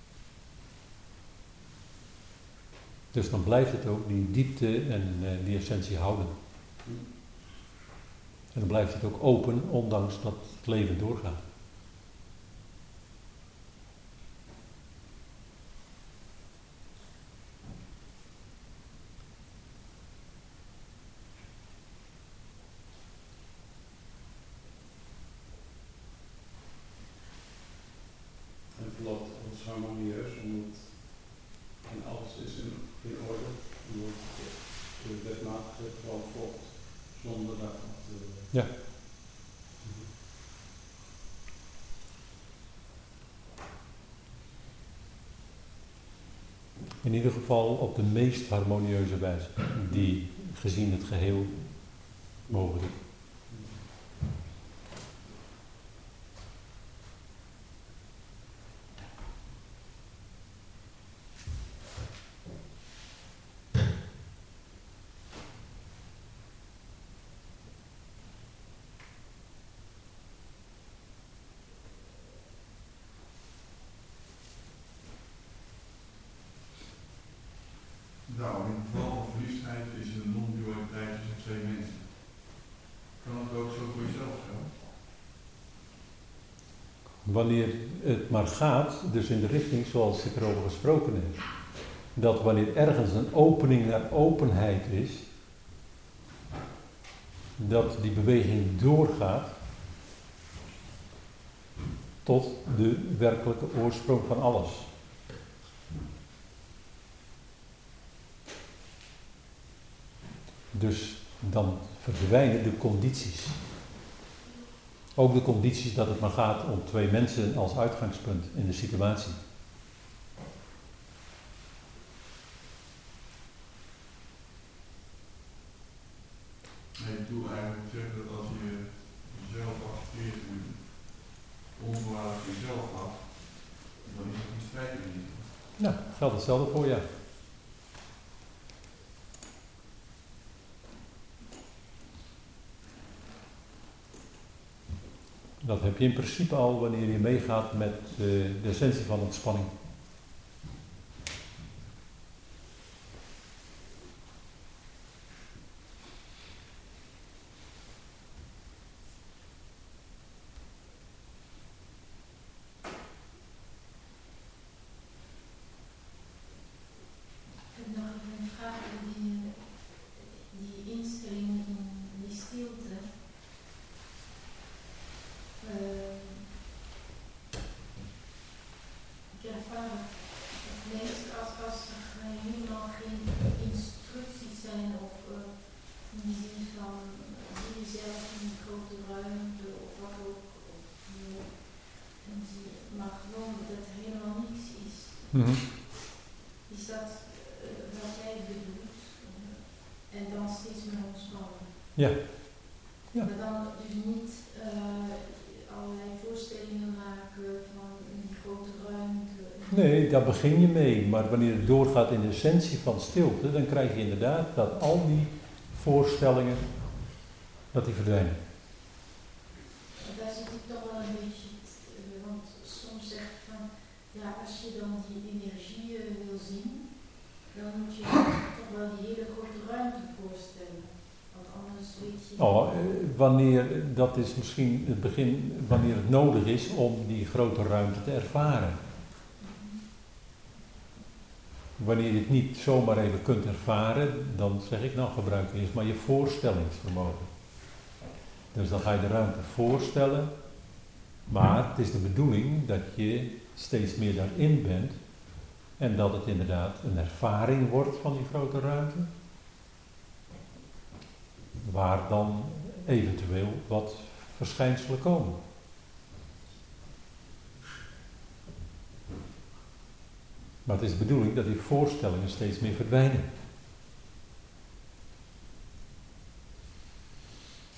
Dus dan blijft het ook die diepte en die essentie houden. En dan blijft het ook open, ondanks dat het leven doorgaat. En verloopt alles harmonieus, omdat en alles is in orde, omdat de wetmatigheid gewoon volgt, zonder dat Ja. In ieder geval op de meest harmonieuze wijze, die gezien het geheel mogelijk is. Nou, in het geval van verliefdheid is een non-dualiteit tussen twee mensen. Kan het ook zo voor jezelf zijn? Wanneer het maar gaat, dus in de richting zoals ik erover gesproken heb, dat wanneer ergens een opening naar openheid is, dat die beweging doorgaat tot de werkelijke oorsprong van alles. Dus dan verdwijnen de condities. Ook de condities dat het maar gaat om twee mensen als uitgangspunt in de situatie. Ik bedoel eigenlijk te zeggen dat als je jezelf accepteert en onvoorwaardelijk jezelf gaat, dan is het een strijd niet. Nou, geldt hetzelfde voor, ja. Dat heb je in principe al wanneer je meegaat met de essentie van ontspanning. Ik heb nog even een vraag over die instelling in die stilte. Ik ervaar het meest als er helemaal geen instructies zijn of in de zin van zie jezelf in een grote ruimte of wat ook. Maar gewoon dat er helemaal niks is. Mm-hmm. Is dat wat jij bedoelt? En dan steeds meer ontspannen. Ja. Ja. Maar dan dus niet allerlei voorstellingen maken van een grote ruimte. Nee, daar begin je mee. Maar wanneer het doorgaat in de essentie van stilte, dan krijg je inderdaad dat al die voorstellingen, dat die verdwijnen. Daar zit ik toch wel een beetje, want soms zeg ik van, ja, als je dan die energie wil zien, dan moet je toch wel die hele grote ruimte voorstellen. Want anders weet je... Wanneer, dat is misschien het begin, wanneer het nodig is om die grote ruimte te ervaren. Wanneer je het niet zomaar even kunt ervaren, dan zeg ik nou gebruik eerst maar je voorstellingsvermogen. Dus dan ga je de ruimte voorstellen, maar het is de bedoeling dat je steeds meer daarin bent en dat het inderdaad een ervaring wordt van die grote ruimte, waar dan eventueel wat verschijnselen komen. Maar het is de bedoeling dat die voorstellingen steeds meer verdwijnen.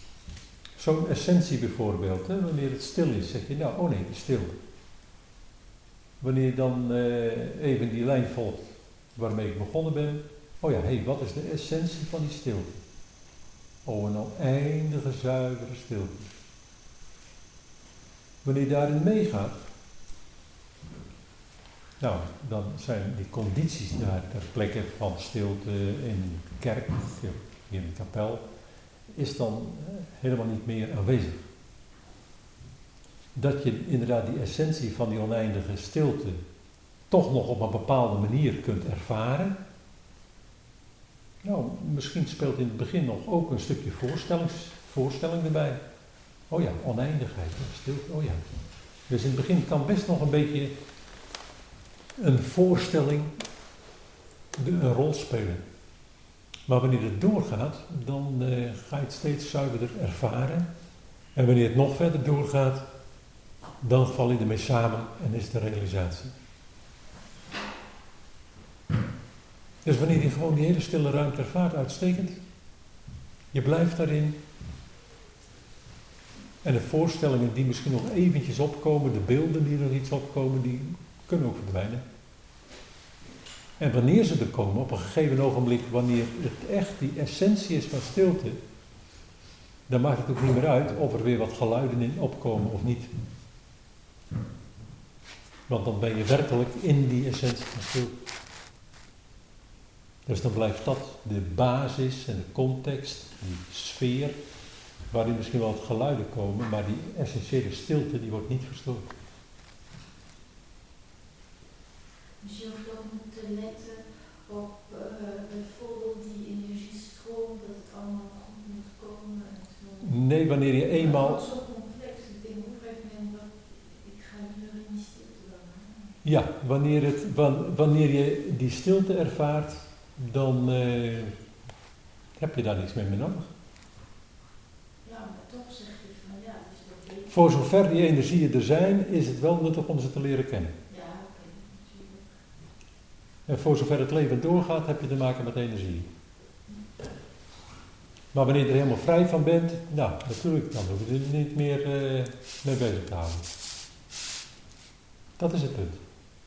Zo'n essentie bijvoorbeeld, hè, wanneer het stil is, zeg je nou, oh nee, het is stil. Wanneer je dan even die lijn volgt waarmee ik begonnen ben, oh ja, hé, wat is de essentie van die stilte? Oh, een oneindige zuivere stilte. Wanneer je daarin meegaat, nou, dan zijn die condities daar ter plekke van stilte in de kerk, in de kapel, is dan helemaal niet meer aanwezig. Dat je inderdaad die essentie van die oneindige stilte toch nog op een bepaalde manier kunt ervaren. Nou, misschien speelt in het begin nog ook een stukje voorstelling erbij. Oh ja, oneindigheid, stilte, oh ja. Dus in het begin kan best nog een beetje een voorstelling een rol spelen. Maar wanneer het doorgaat, dan ga je het steeds zuiverder ervaren. En wanneer het nog verder doorgaat, dan val je ermee samen en is de realisatie. Dus wanneer je gewoon die hele stille ruimte ervaart, uitstekend. Je blijft daarin. En de voorstellingen die misschien nog eventjes opkomen, de beelden die nog iets opkomen, die kunnen ook verdwijnen. En wanneer ze er komen, op een gegeven ogenblik, wanneer het echt die essentie is van stilte, dan maakt het ook niet meer uit of er weer wat geluiden in opkomen of niet. Want dan ben je werkelijk in die essentie van stilte. Dus dan blijft dat de basis en de context, die sfeer, waarin misschien wel wat geluiden komen, maar die essentiële stilte die wordt niet verstoord. Dus je hoeft ook niet te letten op bijvoorbeeld die energiestroom, dat het allemaal goed moet komen. Nee, wanneer je eenmaal... Het is zo complex, ik denk op een gegeven moment, ik ga nu in die stilte dan. Ja, wanneer je die stilte ervaart, dan heb je daar niks meer nodig. Ja, maar toch zeg je van ja, dus dat weet ik. Voor zover die energieën er zijn, is het wel nuttig om ze te leren kennen. Ja, oké, natuurlijk. En voor zover het leven doorgaat, heb je te maken met energie. Maar wanneer je er helemaal vrij van bent, nou, natuurlijk, dan hoef je er niet meer mee bezig te houden. Dat is het punt.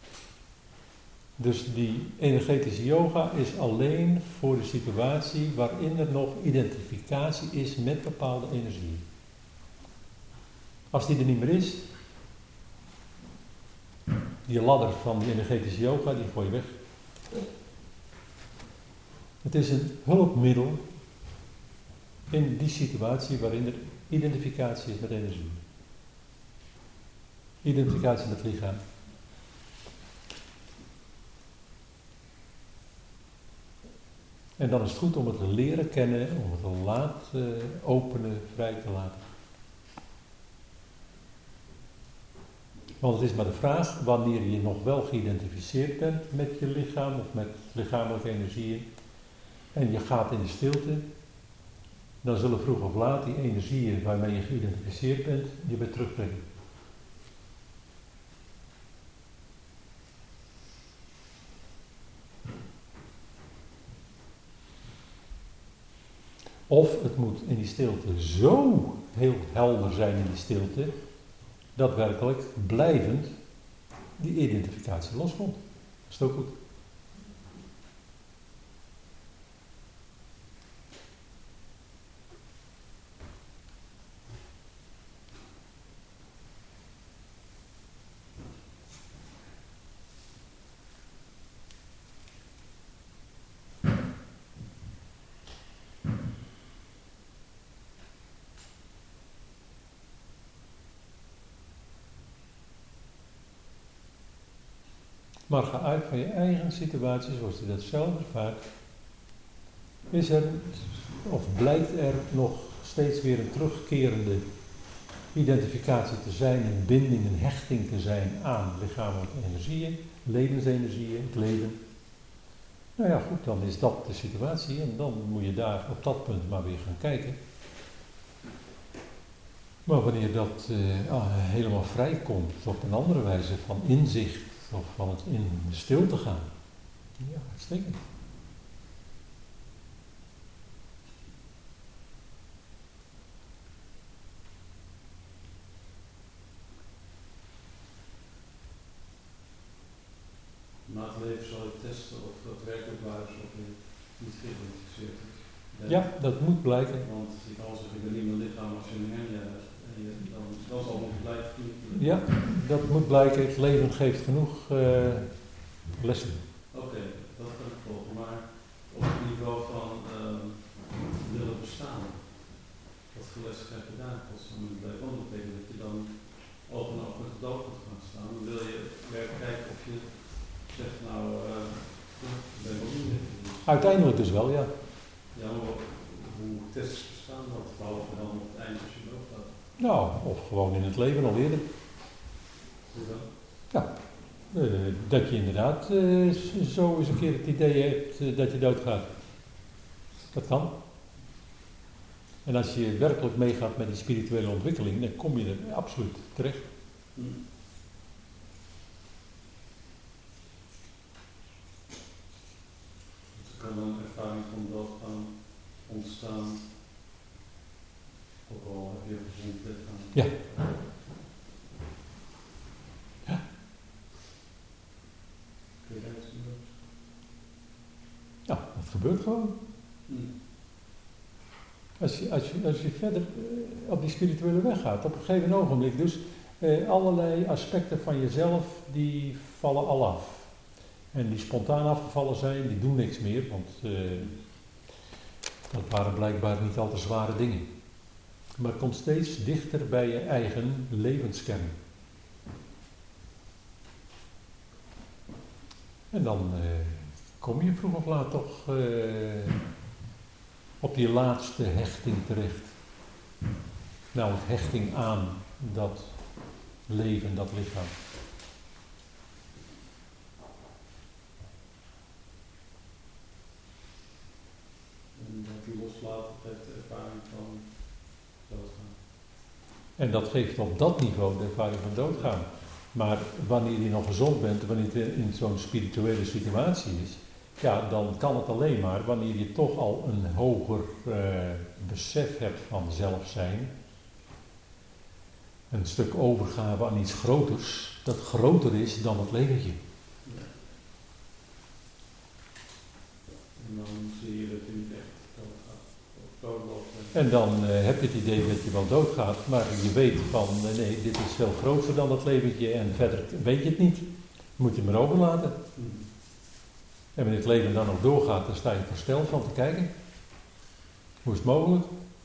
Dus die energetische yoga is alleen voor de situatie waarin er nog identificatie is met bepaalde energieën. Als die er niet meer is, die ladder van die energetische yoga, die gooi je weg. Het is een hulpmiddel in die situatie waarin er identificatie is met energie. Identificatie met het lichaam. En dan is het goed om het te leren kennen, om het te laten openen, vrij te laten. Want het is maar de vraag, wanneer je nog wel geïdentificeerd bent met je lichaam of met lichamelijke energieën en je gaat in de stilte, dan zullen vroeg of laat die energieën waarmee je geïdentificeerd bent, je weer terugbrengen. Of het moet in die stilte zo heel helder zijn in die stilte, dat werkelijk blijvend die identificatie loskomt. Dat is ook goed. Maar ga uit van je eigen situatie zoals je dat zelf ervaart. Is er, of blijkt er nog steeds weer een terugkerende identificatie te zijn, een binding, een hechting te zijn aan lichamelijke energieën, levensenergieën, het leven. Nou ja, goed, dan is dat de situatie en dan moet je daar op dat punt maar weer gaan kijken. Maar wanneer dat helemaal vrijkomt op een andere wijze van inzicht, of van het in de stilte gaan. Ja, uitstekend. zal je testen of dat werkelijk waar is of je niet geïdentificeerd is. Ja, dat moet blijken. Want je kan zeggen, ik ben niet mijn lichaam als je een hernia hebt. En dan zal het blijven vliegen. Ja, dat moet blijken. Het leven geeft genoeg lessen. Oké, dat kan ik volgen. Maar op het niveau van willen bestaan, wat voor les krijg je daar in het leven? Want dat betekent dat je dan oog in oog met de dood moet gaan staan. Dan wil je werkelijk kijken of je zegt, nou, ik ben wel niet. Uiteindelijk dus wel, ja. Ja, maar hoe tests bestaan dat? Behalve dan op het einde als je doodgaat. Nou, of gewoon in het leven al eerder. Hoe dan? Dat je inderdaad zo eens een keer het idee hebt dat je doodgaat. Dat kan. En als je werkelijk meegaat met die spirituele ontwikkeling, dan kom je er absoluut terecht. Er kan een ervaring van doodgaan ontstaan, ook al heb je een gezond lichaam. Ja. Ja. Kun je daar iets mee doen? Nou, dat gebeurt gewoon. Als je verder op die spirituele weg gaat, op een gegeven ogenblik dus, allerlei aspecten van jezelf, die vallen al af. En die spontaan afgevallen zijn, die doen niks meer, want dat waren blijkbaar niet al te zware dingen. Maar het komt steeds dichter bij je eigen levenskern. En dan kom je vroeg of laat toch op die laatste hechting terecht. Nou, het hechting aan dat leven, dat lichaam. En dat loslaten geeft de ervaring van doodgaan. En dat geeft op dat niveau de ervaring van doodgaan. Maar wanneer je nog gezond bent, wanneer je in zo'n spirituele situatie is, ja, dan kan het alleen maar wanneer je toch al een hoger besef hebt van zelf zijn. Een stuk overgave aan iets groters, dat groter is dan het leventje. Ja. En dan zie je dat je niet echt doodloopt. En dan heb je het idee dat je wel doodgaat, maar je weet van nee, dit is veel groter dan dat leventje en verder weet je het niet. Moet je het maar overlaten. En wanneer het leven dan nog doorgaat, dan sta je versteld van te kijken. Hoe is het mogelijk?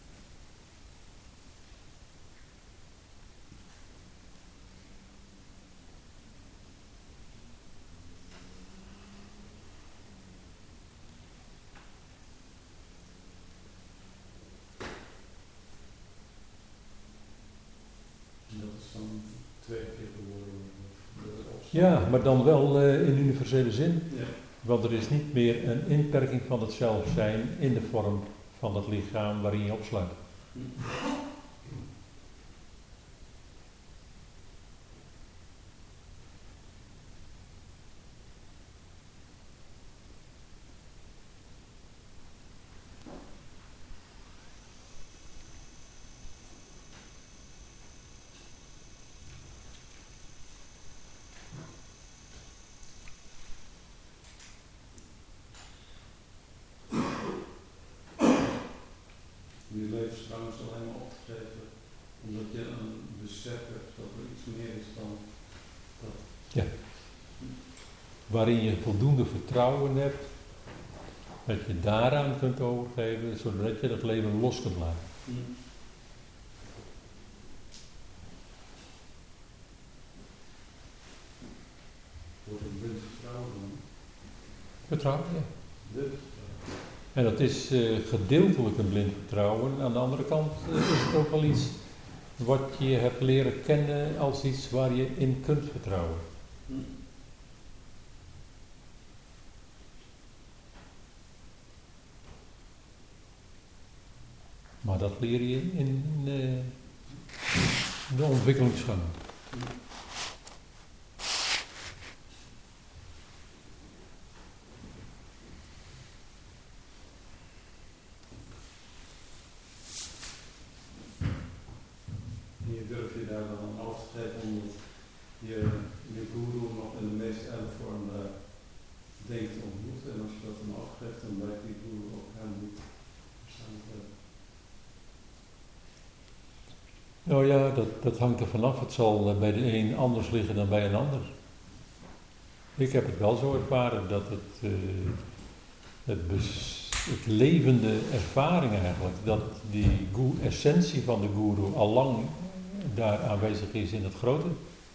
En dat is dan 2 keer geworden. Ja, maar dan wel in universele zin. Ja. Want er is niet meer een inperking van het zelf zijn in de vorm van het lichaam waarin je opsluit. Je levensdrang is alleen maar opgegeven omdat je een besef hebt dat er iets meer is dan dat. Ja. Waarin je voldoende vertrouwen hebt, dat je daaraan kunt overgeven, zodat je dat leven los kunt laten. Wordt een blind vertrouwen dan? Vertrouwen, ja. Blind. En dat is gedeeltelijk een blind vertrouwen. Aan de andere kant is het ook wel iets wat je hebt leren kennen als iets waar je in kunt vertrouwen. Maar dat leer je in de ontwikkelingsgang. Hier durf je daar dan aan over te geven omdat je guru nog in de meest ernstvormde Nou ja, dat hangt er vanaf. Het zal bij de een anders liggen dan bij een ander. Ik heb het wel zo ervaren dat het levende ervaring eigenlijk, dat die essentie van de guru al lang daar aanwezig is in het grote.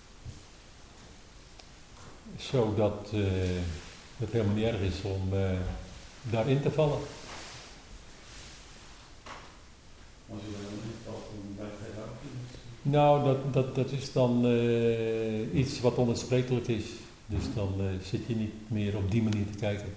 Zodat het helemaal niet erg is om daarin te vallen. Als je daar niet valt, dan blijft hij daar ook in. Nou, dat is dan iets wat onuitsprekelijk is. Dus dan zit je niet meer op die manier te kijken.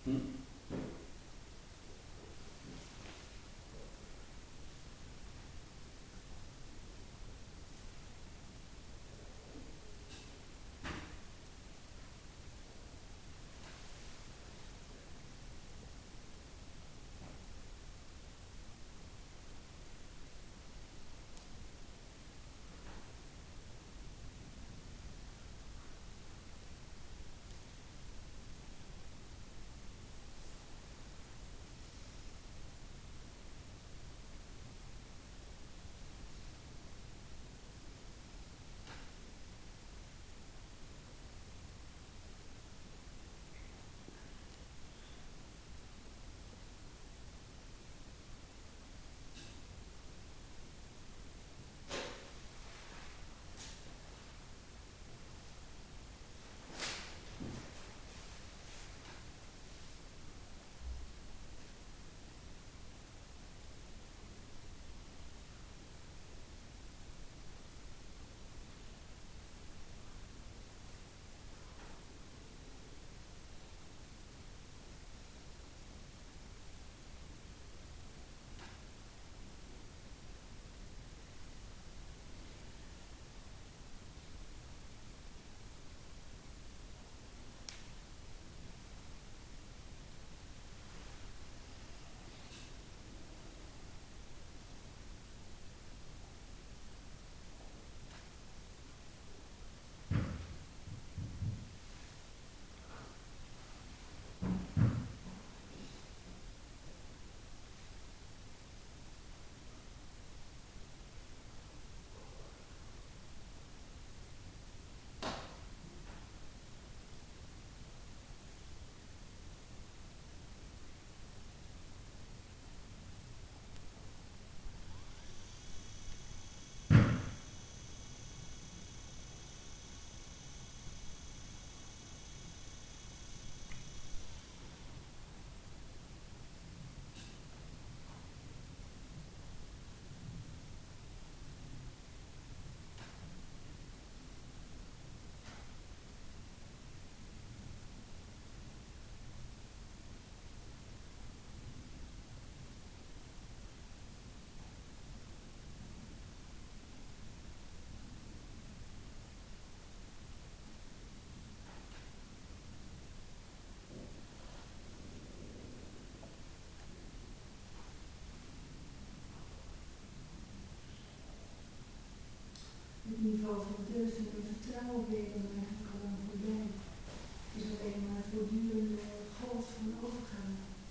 Het niveau van durf en vertrouwen weer dan eigenlijk gewoon voorbij. Het is alleen maar een voortdurende golf van overgang.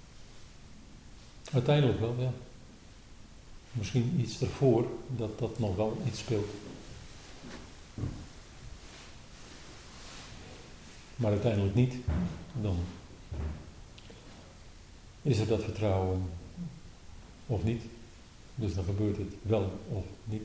Uiteindelijk wel, ja. Misschien iets ervoor dat nog wel iets speelt. Maar uiteindelijk niet. Dan is er dat vertrouwen of niet. Dus dan gebeurt het wel of niet.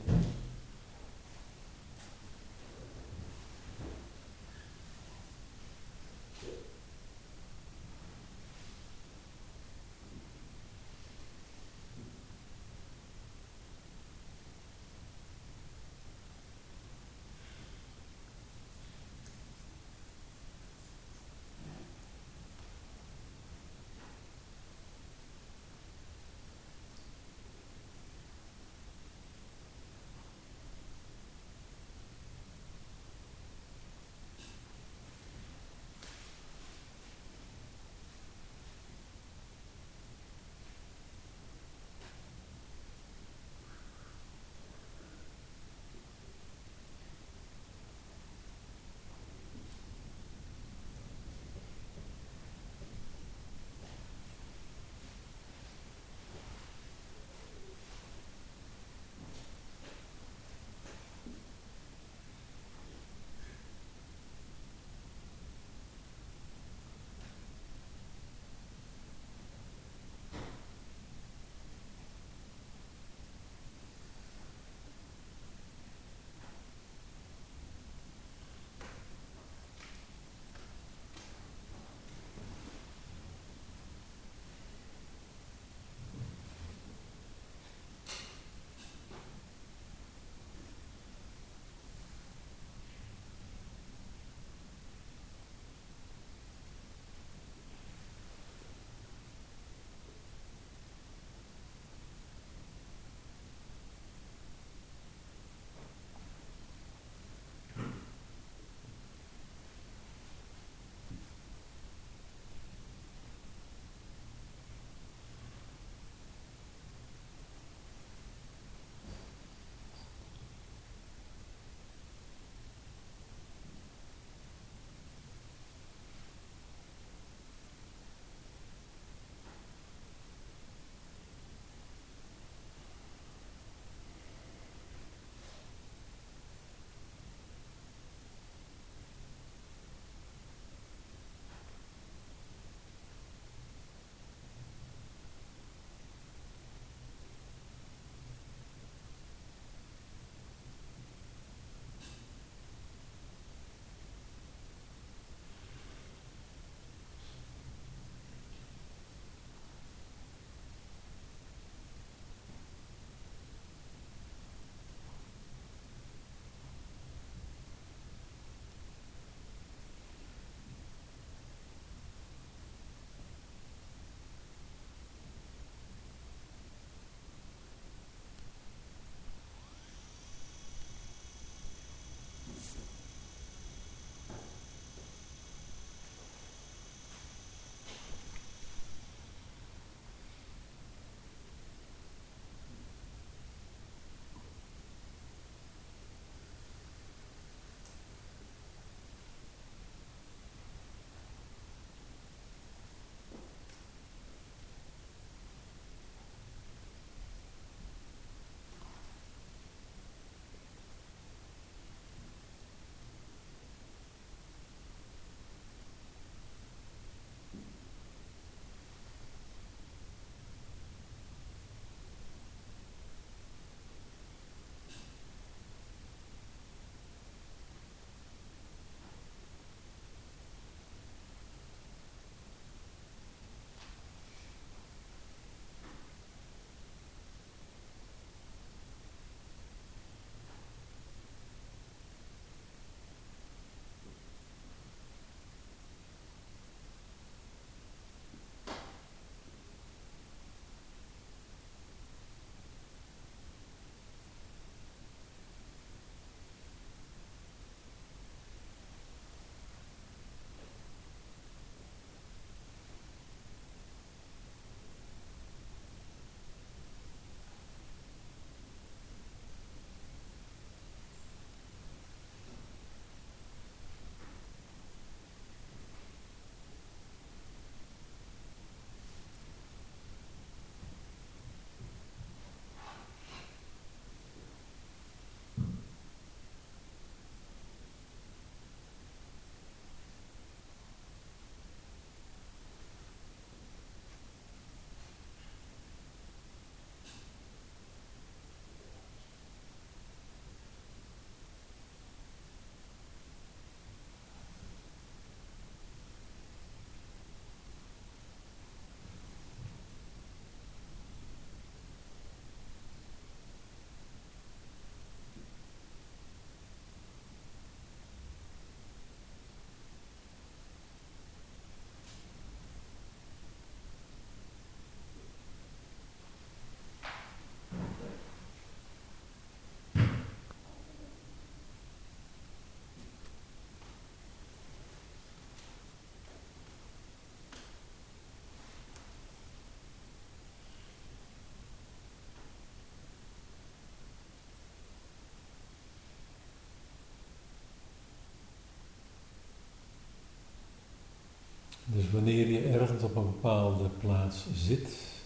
Dus wanneer je ergens op een bepaalde plaats zit,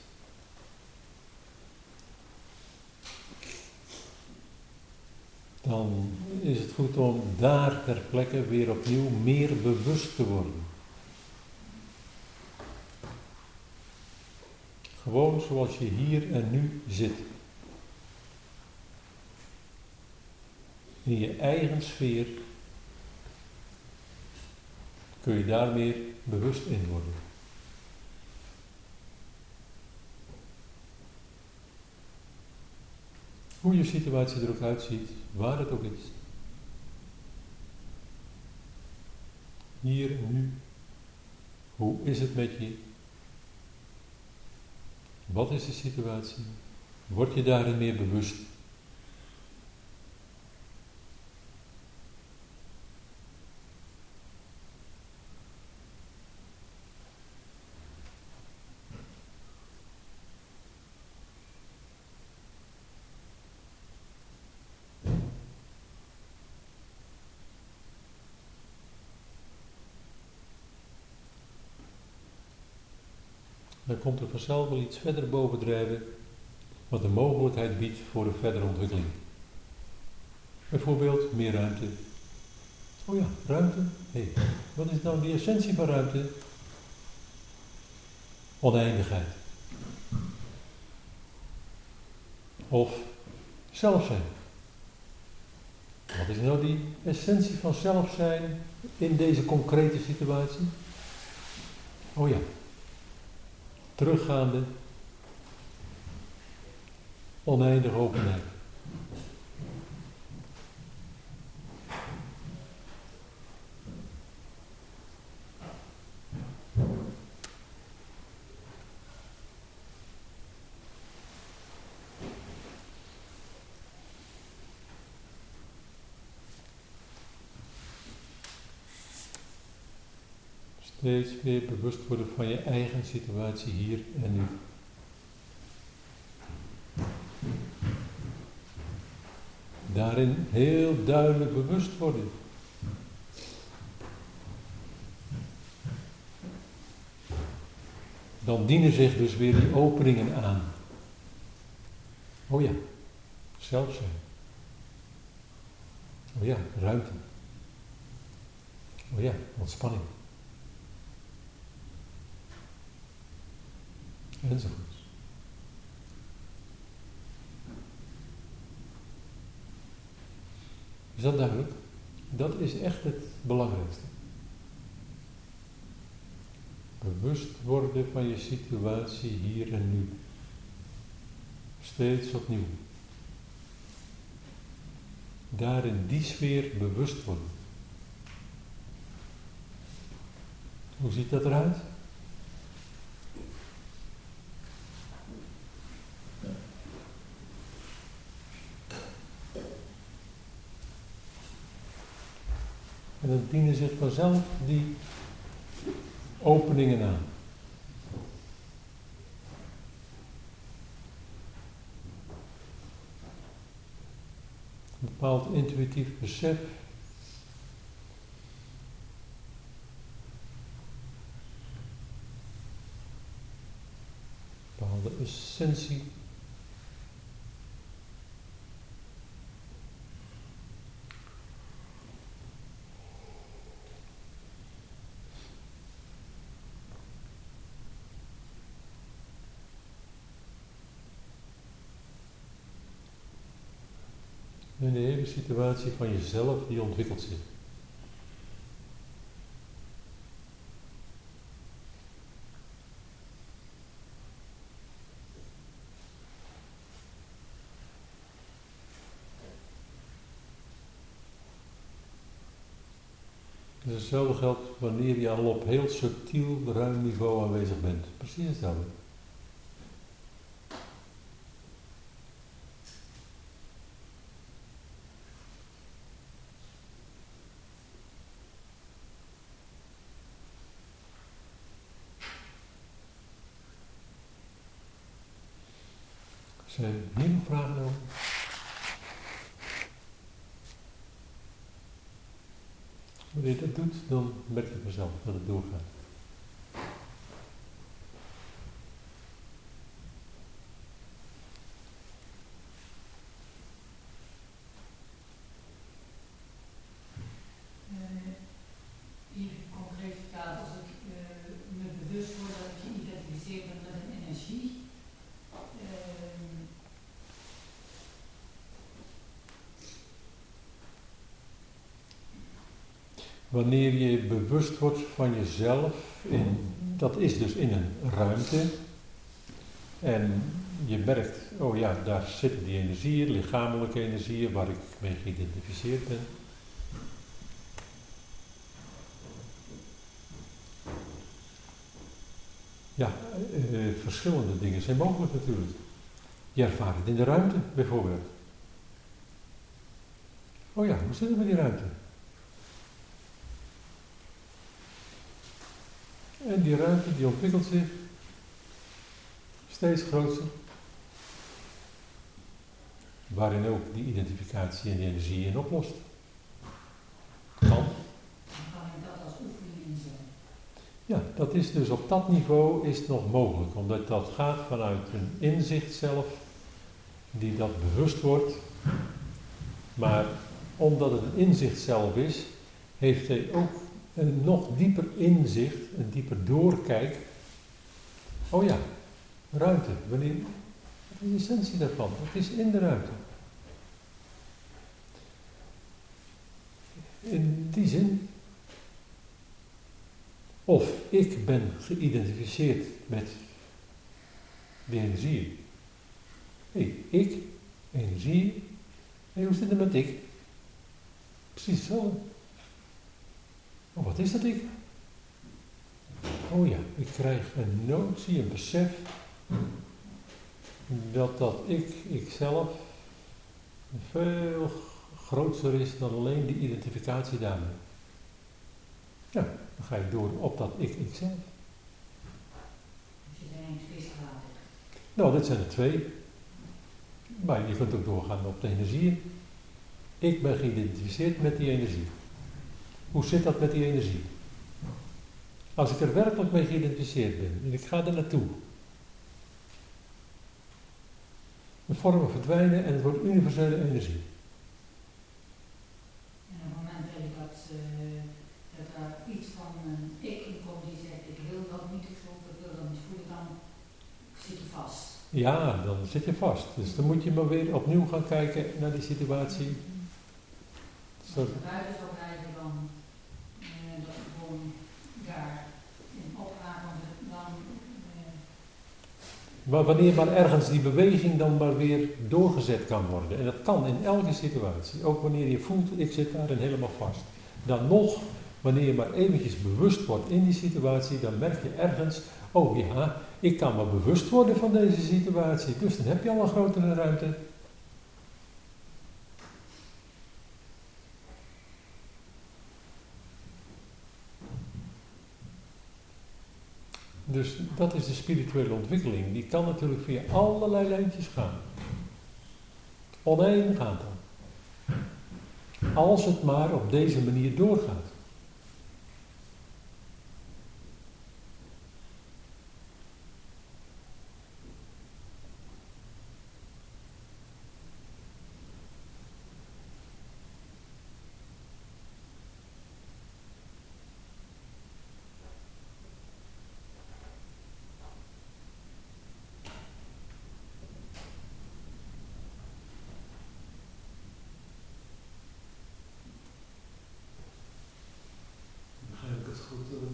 dan is het goed om daar ter plekke weer opnieuw meer bewust te worden. Gewoon zoals je hier en nu zit. In je eigen sfeer kun je daar meer bewust in worden. Hoe je situatie er ook uitziet, waar het ook is. Hier en nu. Hoe is het met je? Wat is de situatie? Word je daarin meer bewust? Dan komt er vanzelf wel iets verder bovendrijven wat de mogelijkheid biedt voor een verdere ontwikkeling. Bijvoorbeeld meer ruimte. Oh ja, ruimte. Hé, wat is nou de essentie van ruimte? Oneindigheid. Of zelf zijn. Wat is nou die essentie van zelf zijn in deze concrete situatie? Oh ja. Teruggaande, oneindige openheid. Steeds weer bewust worden van je eigen situatie hier en nu. Daarin heel duidelijk bewust worden. Dan dienen zich dus weer die openingen aan. Oh ja, zelf zijn. Oh ja, ruimte. Oh ja, ontspanning. Enzovoorts. Is dat duidelijk? Dat is echt het belangrijkste. Bewust worden van je situatie hier en nu. Steeds opnieuw. Daar in die sfeer bewust worden. Hoe ziet dat eruit? En dan dienen zich vanzelf die openingen aan. Een bepaald intuïtief besef. Een bepaalde essentie. En de hele situatie van jezelf die ontwikkelt zich. Dus hetzelfde geldt wanneer je al op heel subtiel, ruim niveau aanwezig bent. Precies hetzelfde. Zijn er hier nog vragen over? Wanneer je dat doet, dan merk je vanzelf dat het doorgaat. Wanneer je bewust wordt van jezelf, dat is dus in een ruimte. En je merkt, oh ja, daar zitten die energieën, lichamelijke energieën, waar ik mee geïdentificeerd ben. Ja, verschillende dingen zijn mogelijk natuurlijk. Je ervaart het in de ruimte, bijvoorbeeld. Oh ja, hoe zit het met die ruimte? En die ruimte die ontwikkelt zich steeds groter. Waarin ook die identificatie en die energie in oplost. Kan. Dan kan je dat als oefening inzetten. Ja, dat is dus op dat niveau is het nog mogelijk. Omdat dat gaat vanuit een inzicht zelf. Die dat bewust wordt. Maar omdat het een inzicht zelf is. Heeft hij ook een nog dieper inzicht. Een dieper doorkijk. Oh ja, ruimte. Wanneer, wat is de essentie daarvan? Het is in de ruimte. In die zin. Of ik ben geïdentificeerd met de energie. Ik, energie. Hoe zit het met ik? Precies hetzelfde. Oh, wat is dat ik? Oh ja, ik krijg een notie, een besef dat ikzelf veel groter is dan alleen die identificatie daarmee. Ja, dan ga je door op dat ikzelf. Dus je er één visgraden. Nou, dit zijn er twee. Maar je kunt ook doorgaan op de energieën. Ik ben geïdentificeerd met die energie. Hoe zit dat met die energie? Als ik er werkelijk mee geïdentificeerd ben en ik ga er naartoe. De vormen verdwijnen en het wordt universele energie. En op het moment dat daar iets van een ik in komt die zegt ik wil dat niet of ik wil dat niet voelen, dan zit je vast. Ja, dan zit je vast. Dus dan moet je maar weer opnieuw gaan kijken naar die situatie. Als je buiten zou blijven dan dat gewoon daar in opgaan, dan Maar wanneer maar ergens die beweging dan maar weer doorgezet kan worden. En dat kan in elke situatie. Ook wanneer je voelt, ik zit daarin helemaal vast. Dan nog, wanneer je maar eventjes bewust wordt in die situatie, dan merk je ergens, oh ja, ik kan me bewust worden van deze situatie. Dus dan heb je al een grotere ruimte. Dus dat is de spirituele ontwikkeling. Die kan natuurlijk via allerlei lijntjes gaan. Oneindig aantal. Als het maar op deze manier doorgaat. Begrijp ik het goed dat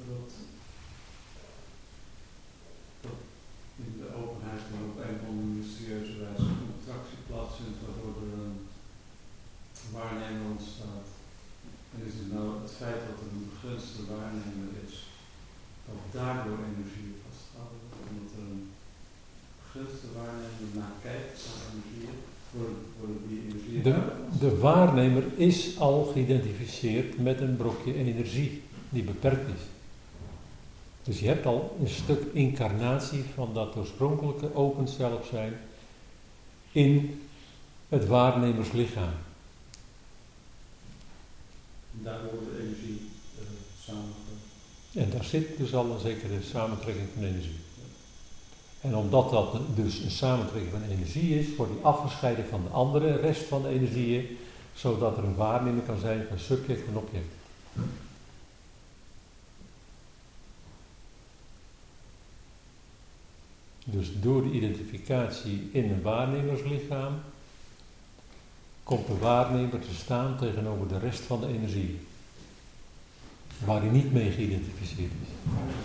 in de openheid en op een of andere mysterieuze wijze een attractie plaatsvindt waardoor er een waarnemer ontstaat? En is het nou het feit dat er een begrensde waarnemer is, dat daardoor energie vastgehouden wordt, omdat er een begrensde waarnemer naar kijkt naar energieën, worden die energieën De waarnemer is al geïdentificeerd met een brokje energie die beperkt is. Dus je hebt al een stuk incarnatie van dat oorspronkelijke open zelf zijn in het waarnemerslichaam. Daar wordt de energie samengebracht. En daar zit dus al een zekere samentrekking van energie. En omdat dat dus een samentrekking van energie is, wordt die afgescheiden van de andere rest van de energieën, zodat er een waarnemer kan zijn van subject en object. Dus door de identificatie in een waarnemerslichaam komt de waarnemer te staan tegenover de rest van de energie. waar hij niet mee geïdentificeerd is.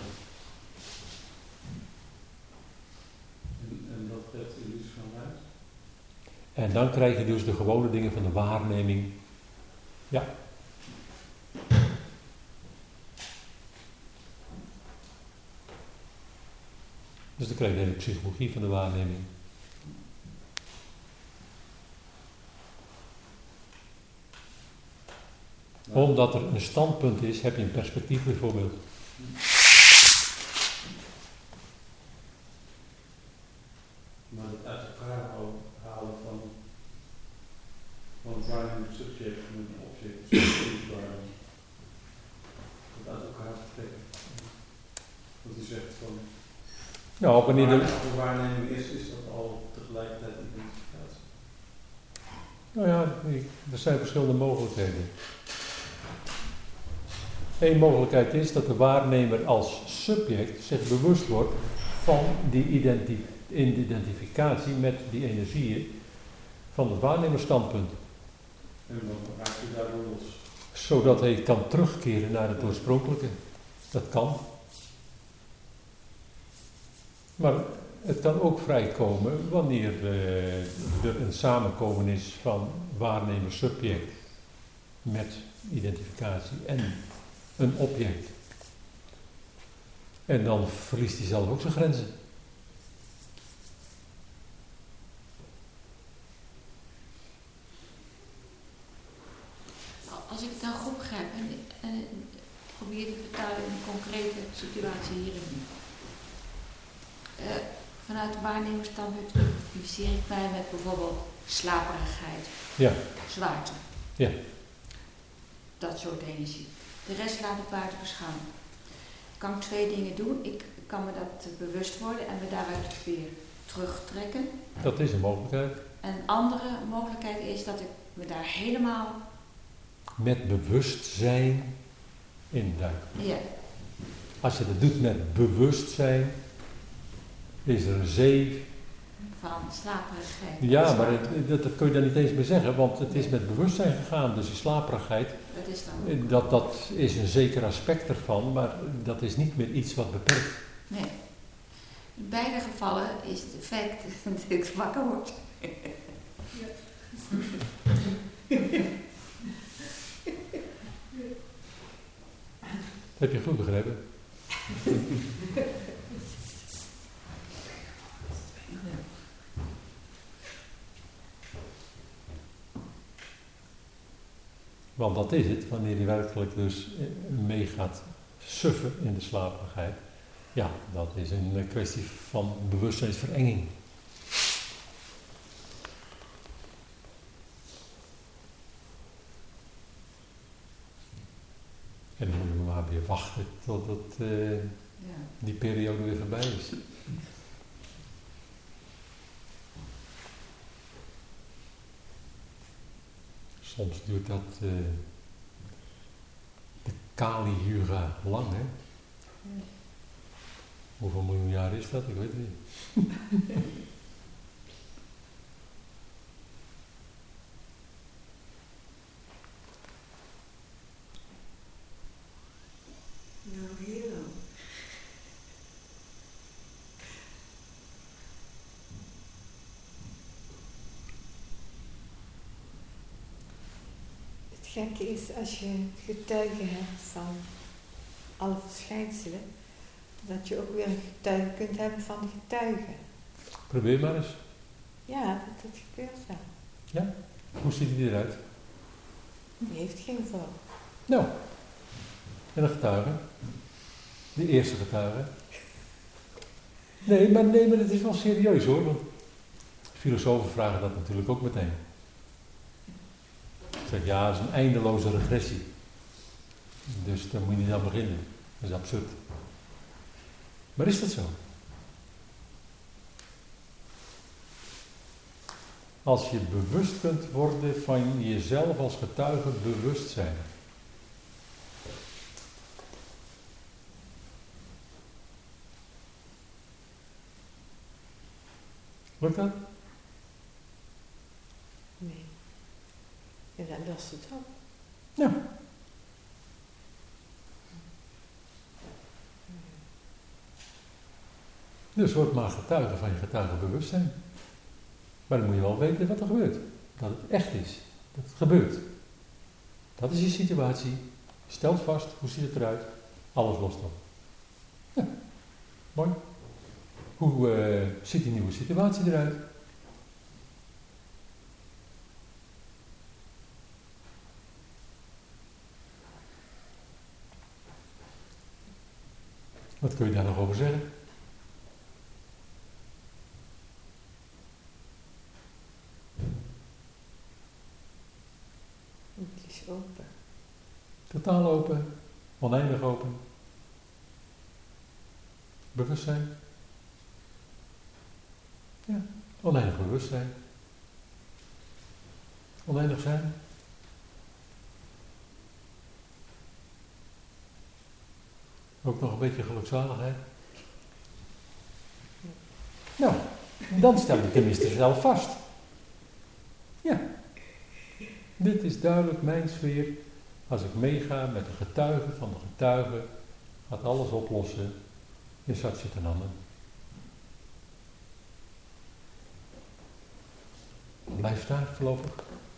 En dat geeft de illusie van ruimte. En dan krijg je dus de gewone dingen van de waarneming. Ja. Dus dan krijg je de hele psychologie van de waarneming. Omdat er een standpunt is, heb je een perspectief bijvoorbeeld. Maar het uit elkaar halen van het waarnemend subject met een object, het uit elkaar trekken. Wat u zegt van, Nou, wanneer de waarneming is dat al tegelijkertijd identificatie. Nou ja, er zijn verschillende mogelijkheden. Eén mogelijkheid is dat de waarnemer als subject zich bewust wordt van die identificatie met die energieën van het waarnemersstandpunt. En dan raakt u daardoor los. Zodat hij kan terugkeren naar het oorspronkelijke. Dat kan. Maar het kan ook vrijkomen wanneer er een samenkomen is van waarnemer-subject met identificatie en een object. En dan verliest hij zelf ook zijn grenzen. Als ik het dan goed begrijp en probeer te vertalen in een concrete situatie hier en nu. Vanuit de waarnemersstandpunt identificeer ik mij met bijvoorbeeld slaperigheid, Ja. zwaarte. Ja. Dat soort energie. De rest laat ik buiten beschouwen. Kan ik twee dingen doen. Ik kan me dat bewust worden en me daaruit weer terugtrekken. Dat is een mogelijkheid. En een andere mogelijkheid is dat ik me daar helemaal... Met bewustzijn induiken. Ja. Als je dat doet met bewustzijn, is er een zee. Van slaperigheid. Ja, maar dat kun je dan niet eens meer zeggen, want het is met bewustzijn gegaan. Dus die slaperigheid, Dat is dan... dat is een zeker aspect ervan, maar dat is niet meer iets wat beperkt. Nee. In beide gevallen is het effect dat ik wakker word. Dat heb je goed begrepen. Want dat is het, wanneer je werkelijk dus mee gaat suffen in de slaperigheid. Ja, dat is een kwestie van bewustzijnsverenging. En dan moet je maar weer wachten totdat die periode weer voorbij is. Soms duurt dat de Kali-yuga lang, hè? Hoeveel miljoen jaar is dat? Ik weet het niet. Nou, heel lang. Het gekke is als je getuigen hebt van alle verschijnselen, dat je ook weer een getuige kunt hebben van de getuigen. Probeer maar eens. Ja, dat gebeurt wel. Ja? Hoe ziet die eruit? Die heeft geen vorm. Nou, en een getuige? De eerste getuige? Nee, maar het is wel serieus hoor, want filosofen vragen dat natuurlijk ook meteen. Ik zeg, ja, dat is een eindeloze regressie. Dus daar moet je niet aan beginnen. Dat is absurd. Maar is dat zo? Als je bewust kunt worden van jezelf als getuige bewustzijn. Lukt dat? Nee. En dan lost het op. Ja. Dus word maar getuige van je getuigenbewustzijn. Maar dan moet je wel weten wat er gebeurt. Dat het echt is. Dat het gebeurt. Dat is je situatie. Je stelt vast, hoe ziet het eruit? Alles lost op. Ja, mooi. Hoe ziet die nieuwe situatie eruit? Wat kun je daar nog over zeggen? Het is open. Totaal open, oneindig open. Bewustzijn. Ja, oneindig bewustzijn. Oneindig zijn. Ook nog een beetje gelukzaligheid. Nou, dan stel je tenminste zelf vast. Ja. Dit is duidelijk mijn sfeer. Als ik meega met de getuige van de getuige, gaat alles oplossen in Satchitananda. Blijf daar voorlopig.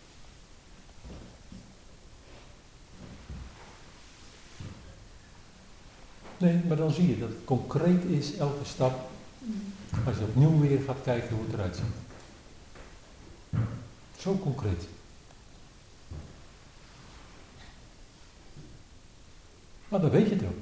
Nee, maar dan zie je dat het concreet is, elke stap, als je opnieuw weer gaat kijken hoe het eruit ziet. Zo concreet. Maar dan weet je het ook.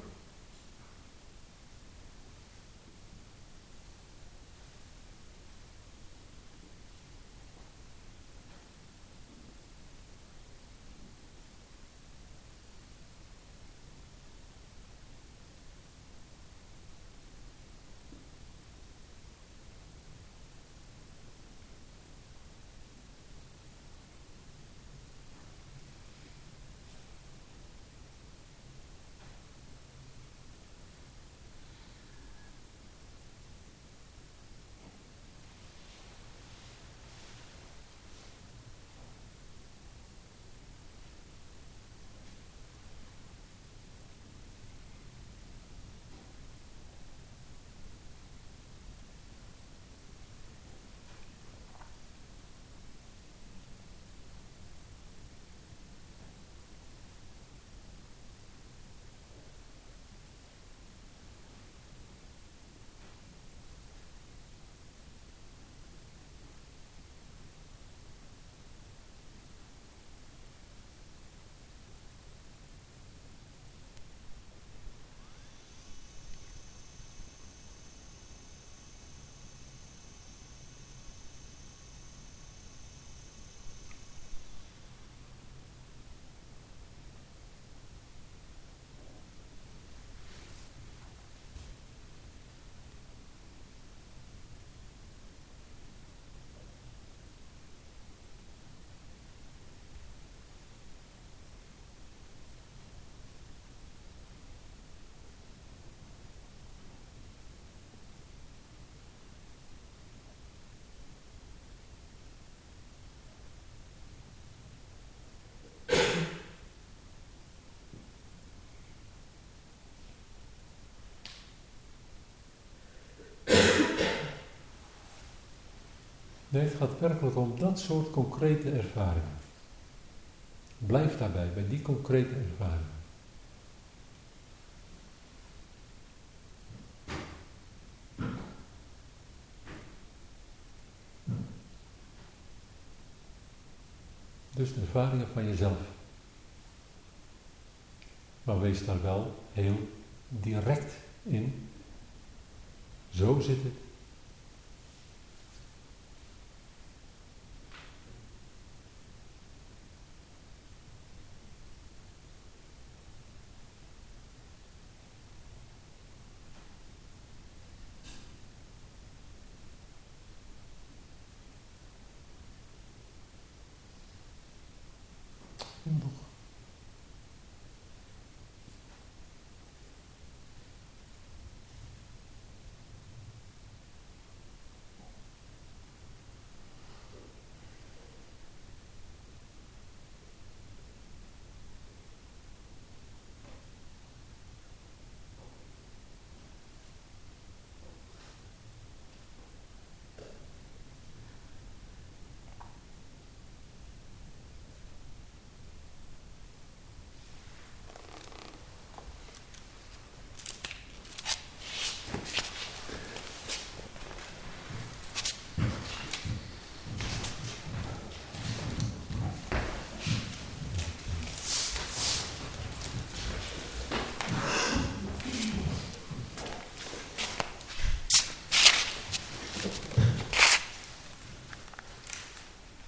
Nee, het gaat werkelijk om dat soort concrete ervaringen. Blijf daarbij, bij die concrete ervaringen. Dus de ervaringen van jezelf. Maar wees daar wel heel direct in. Zo zit het.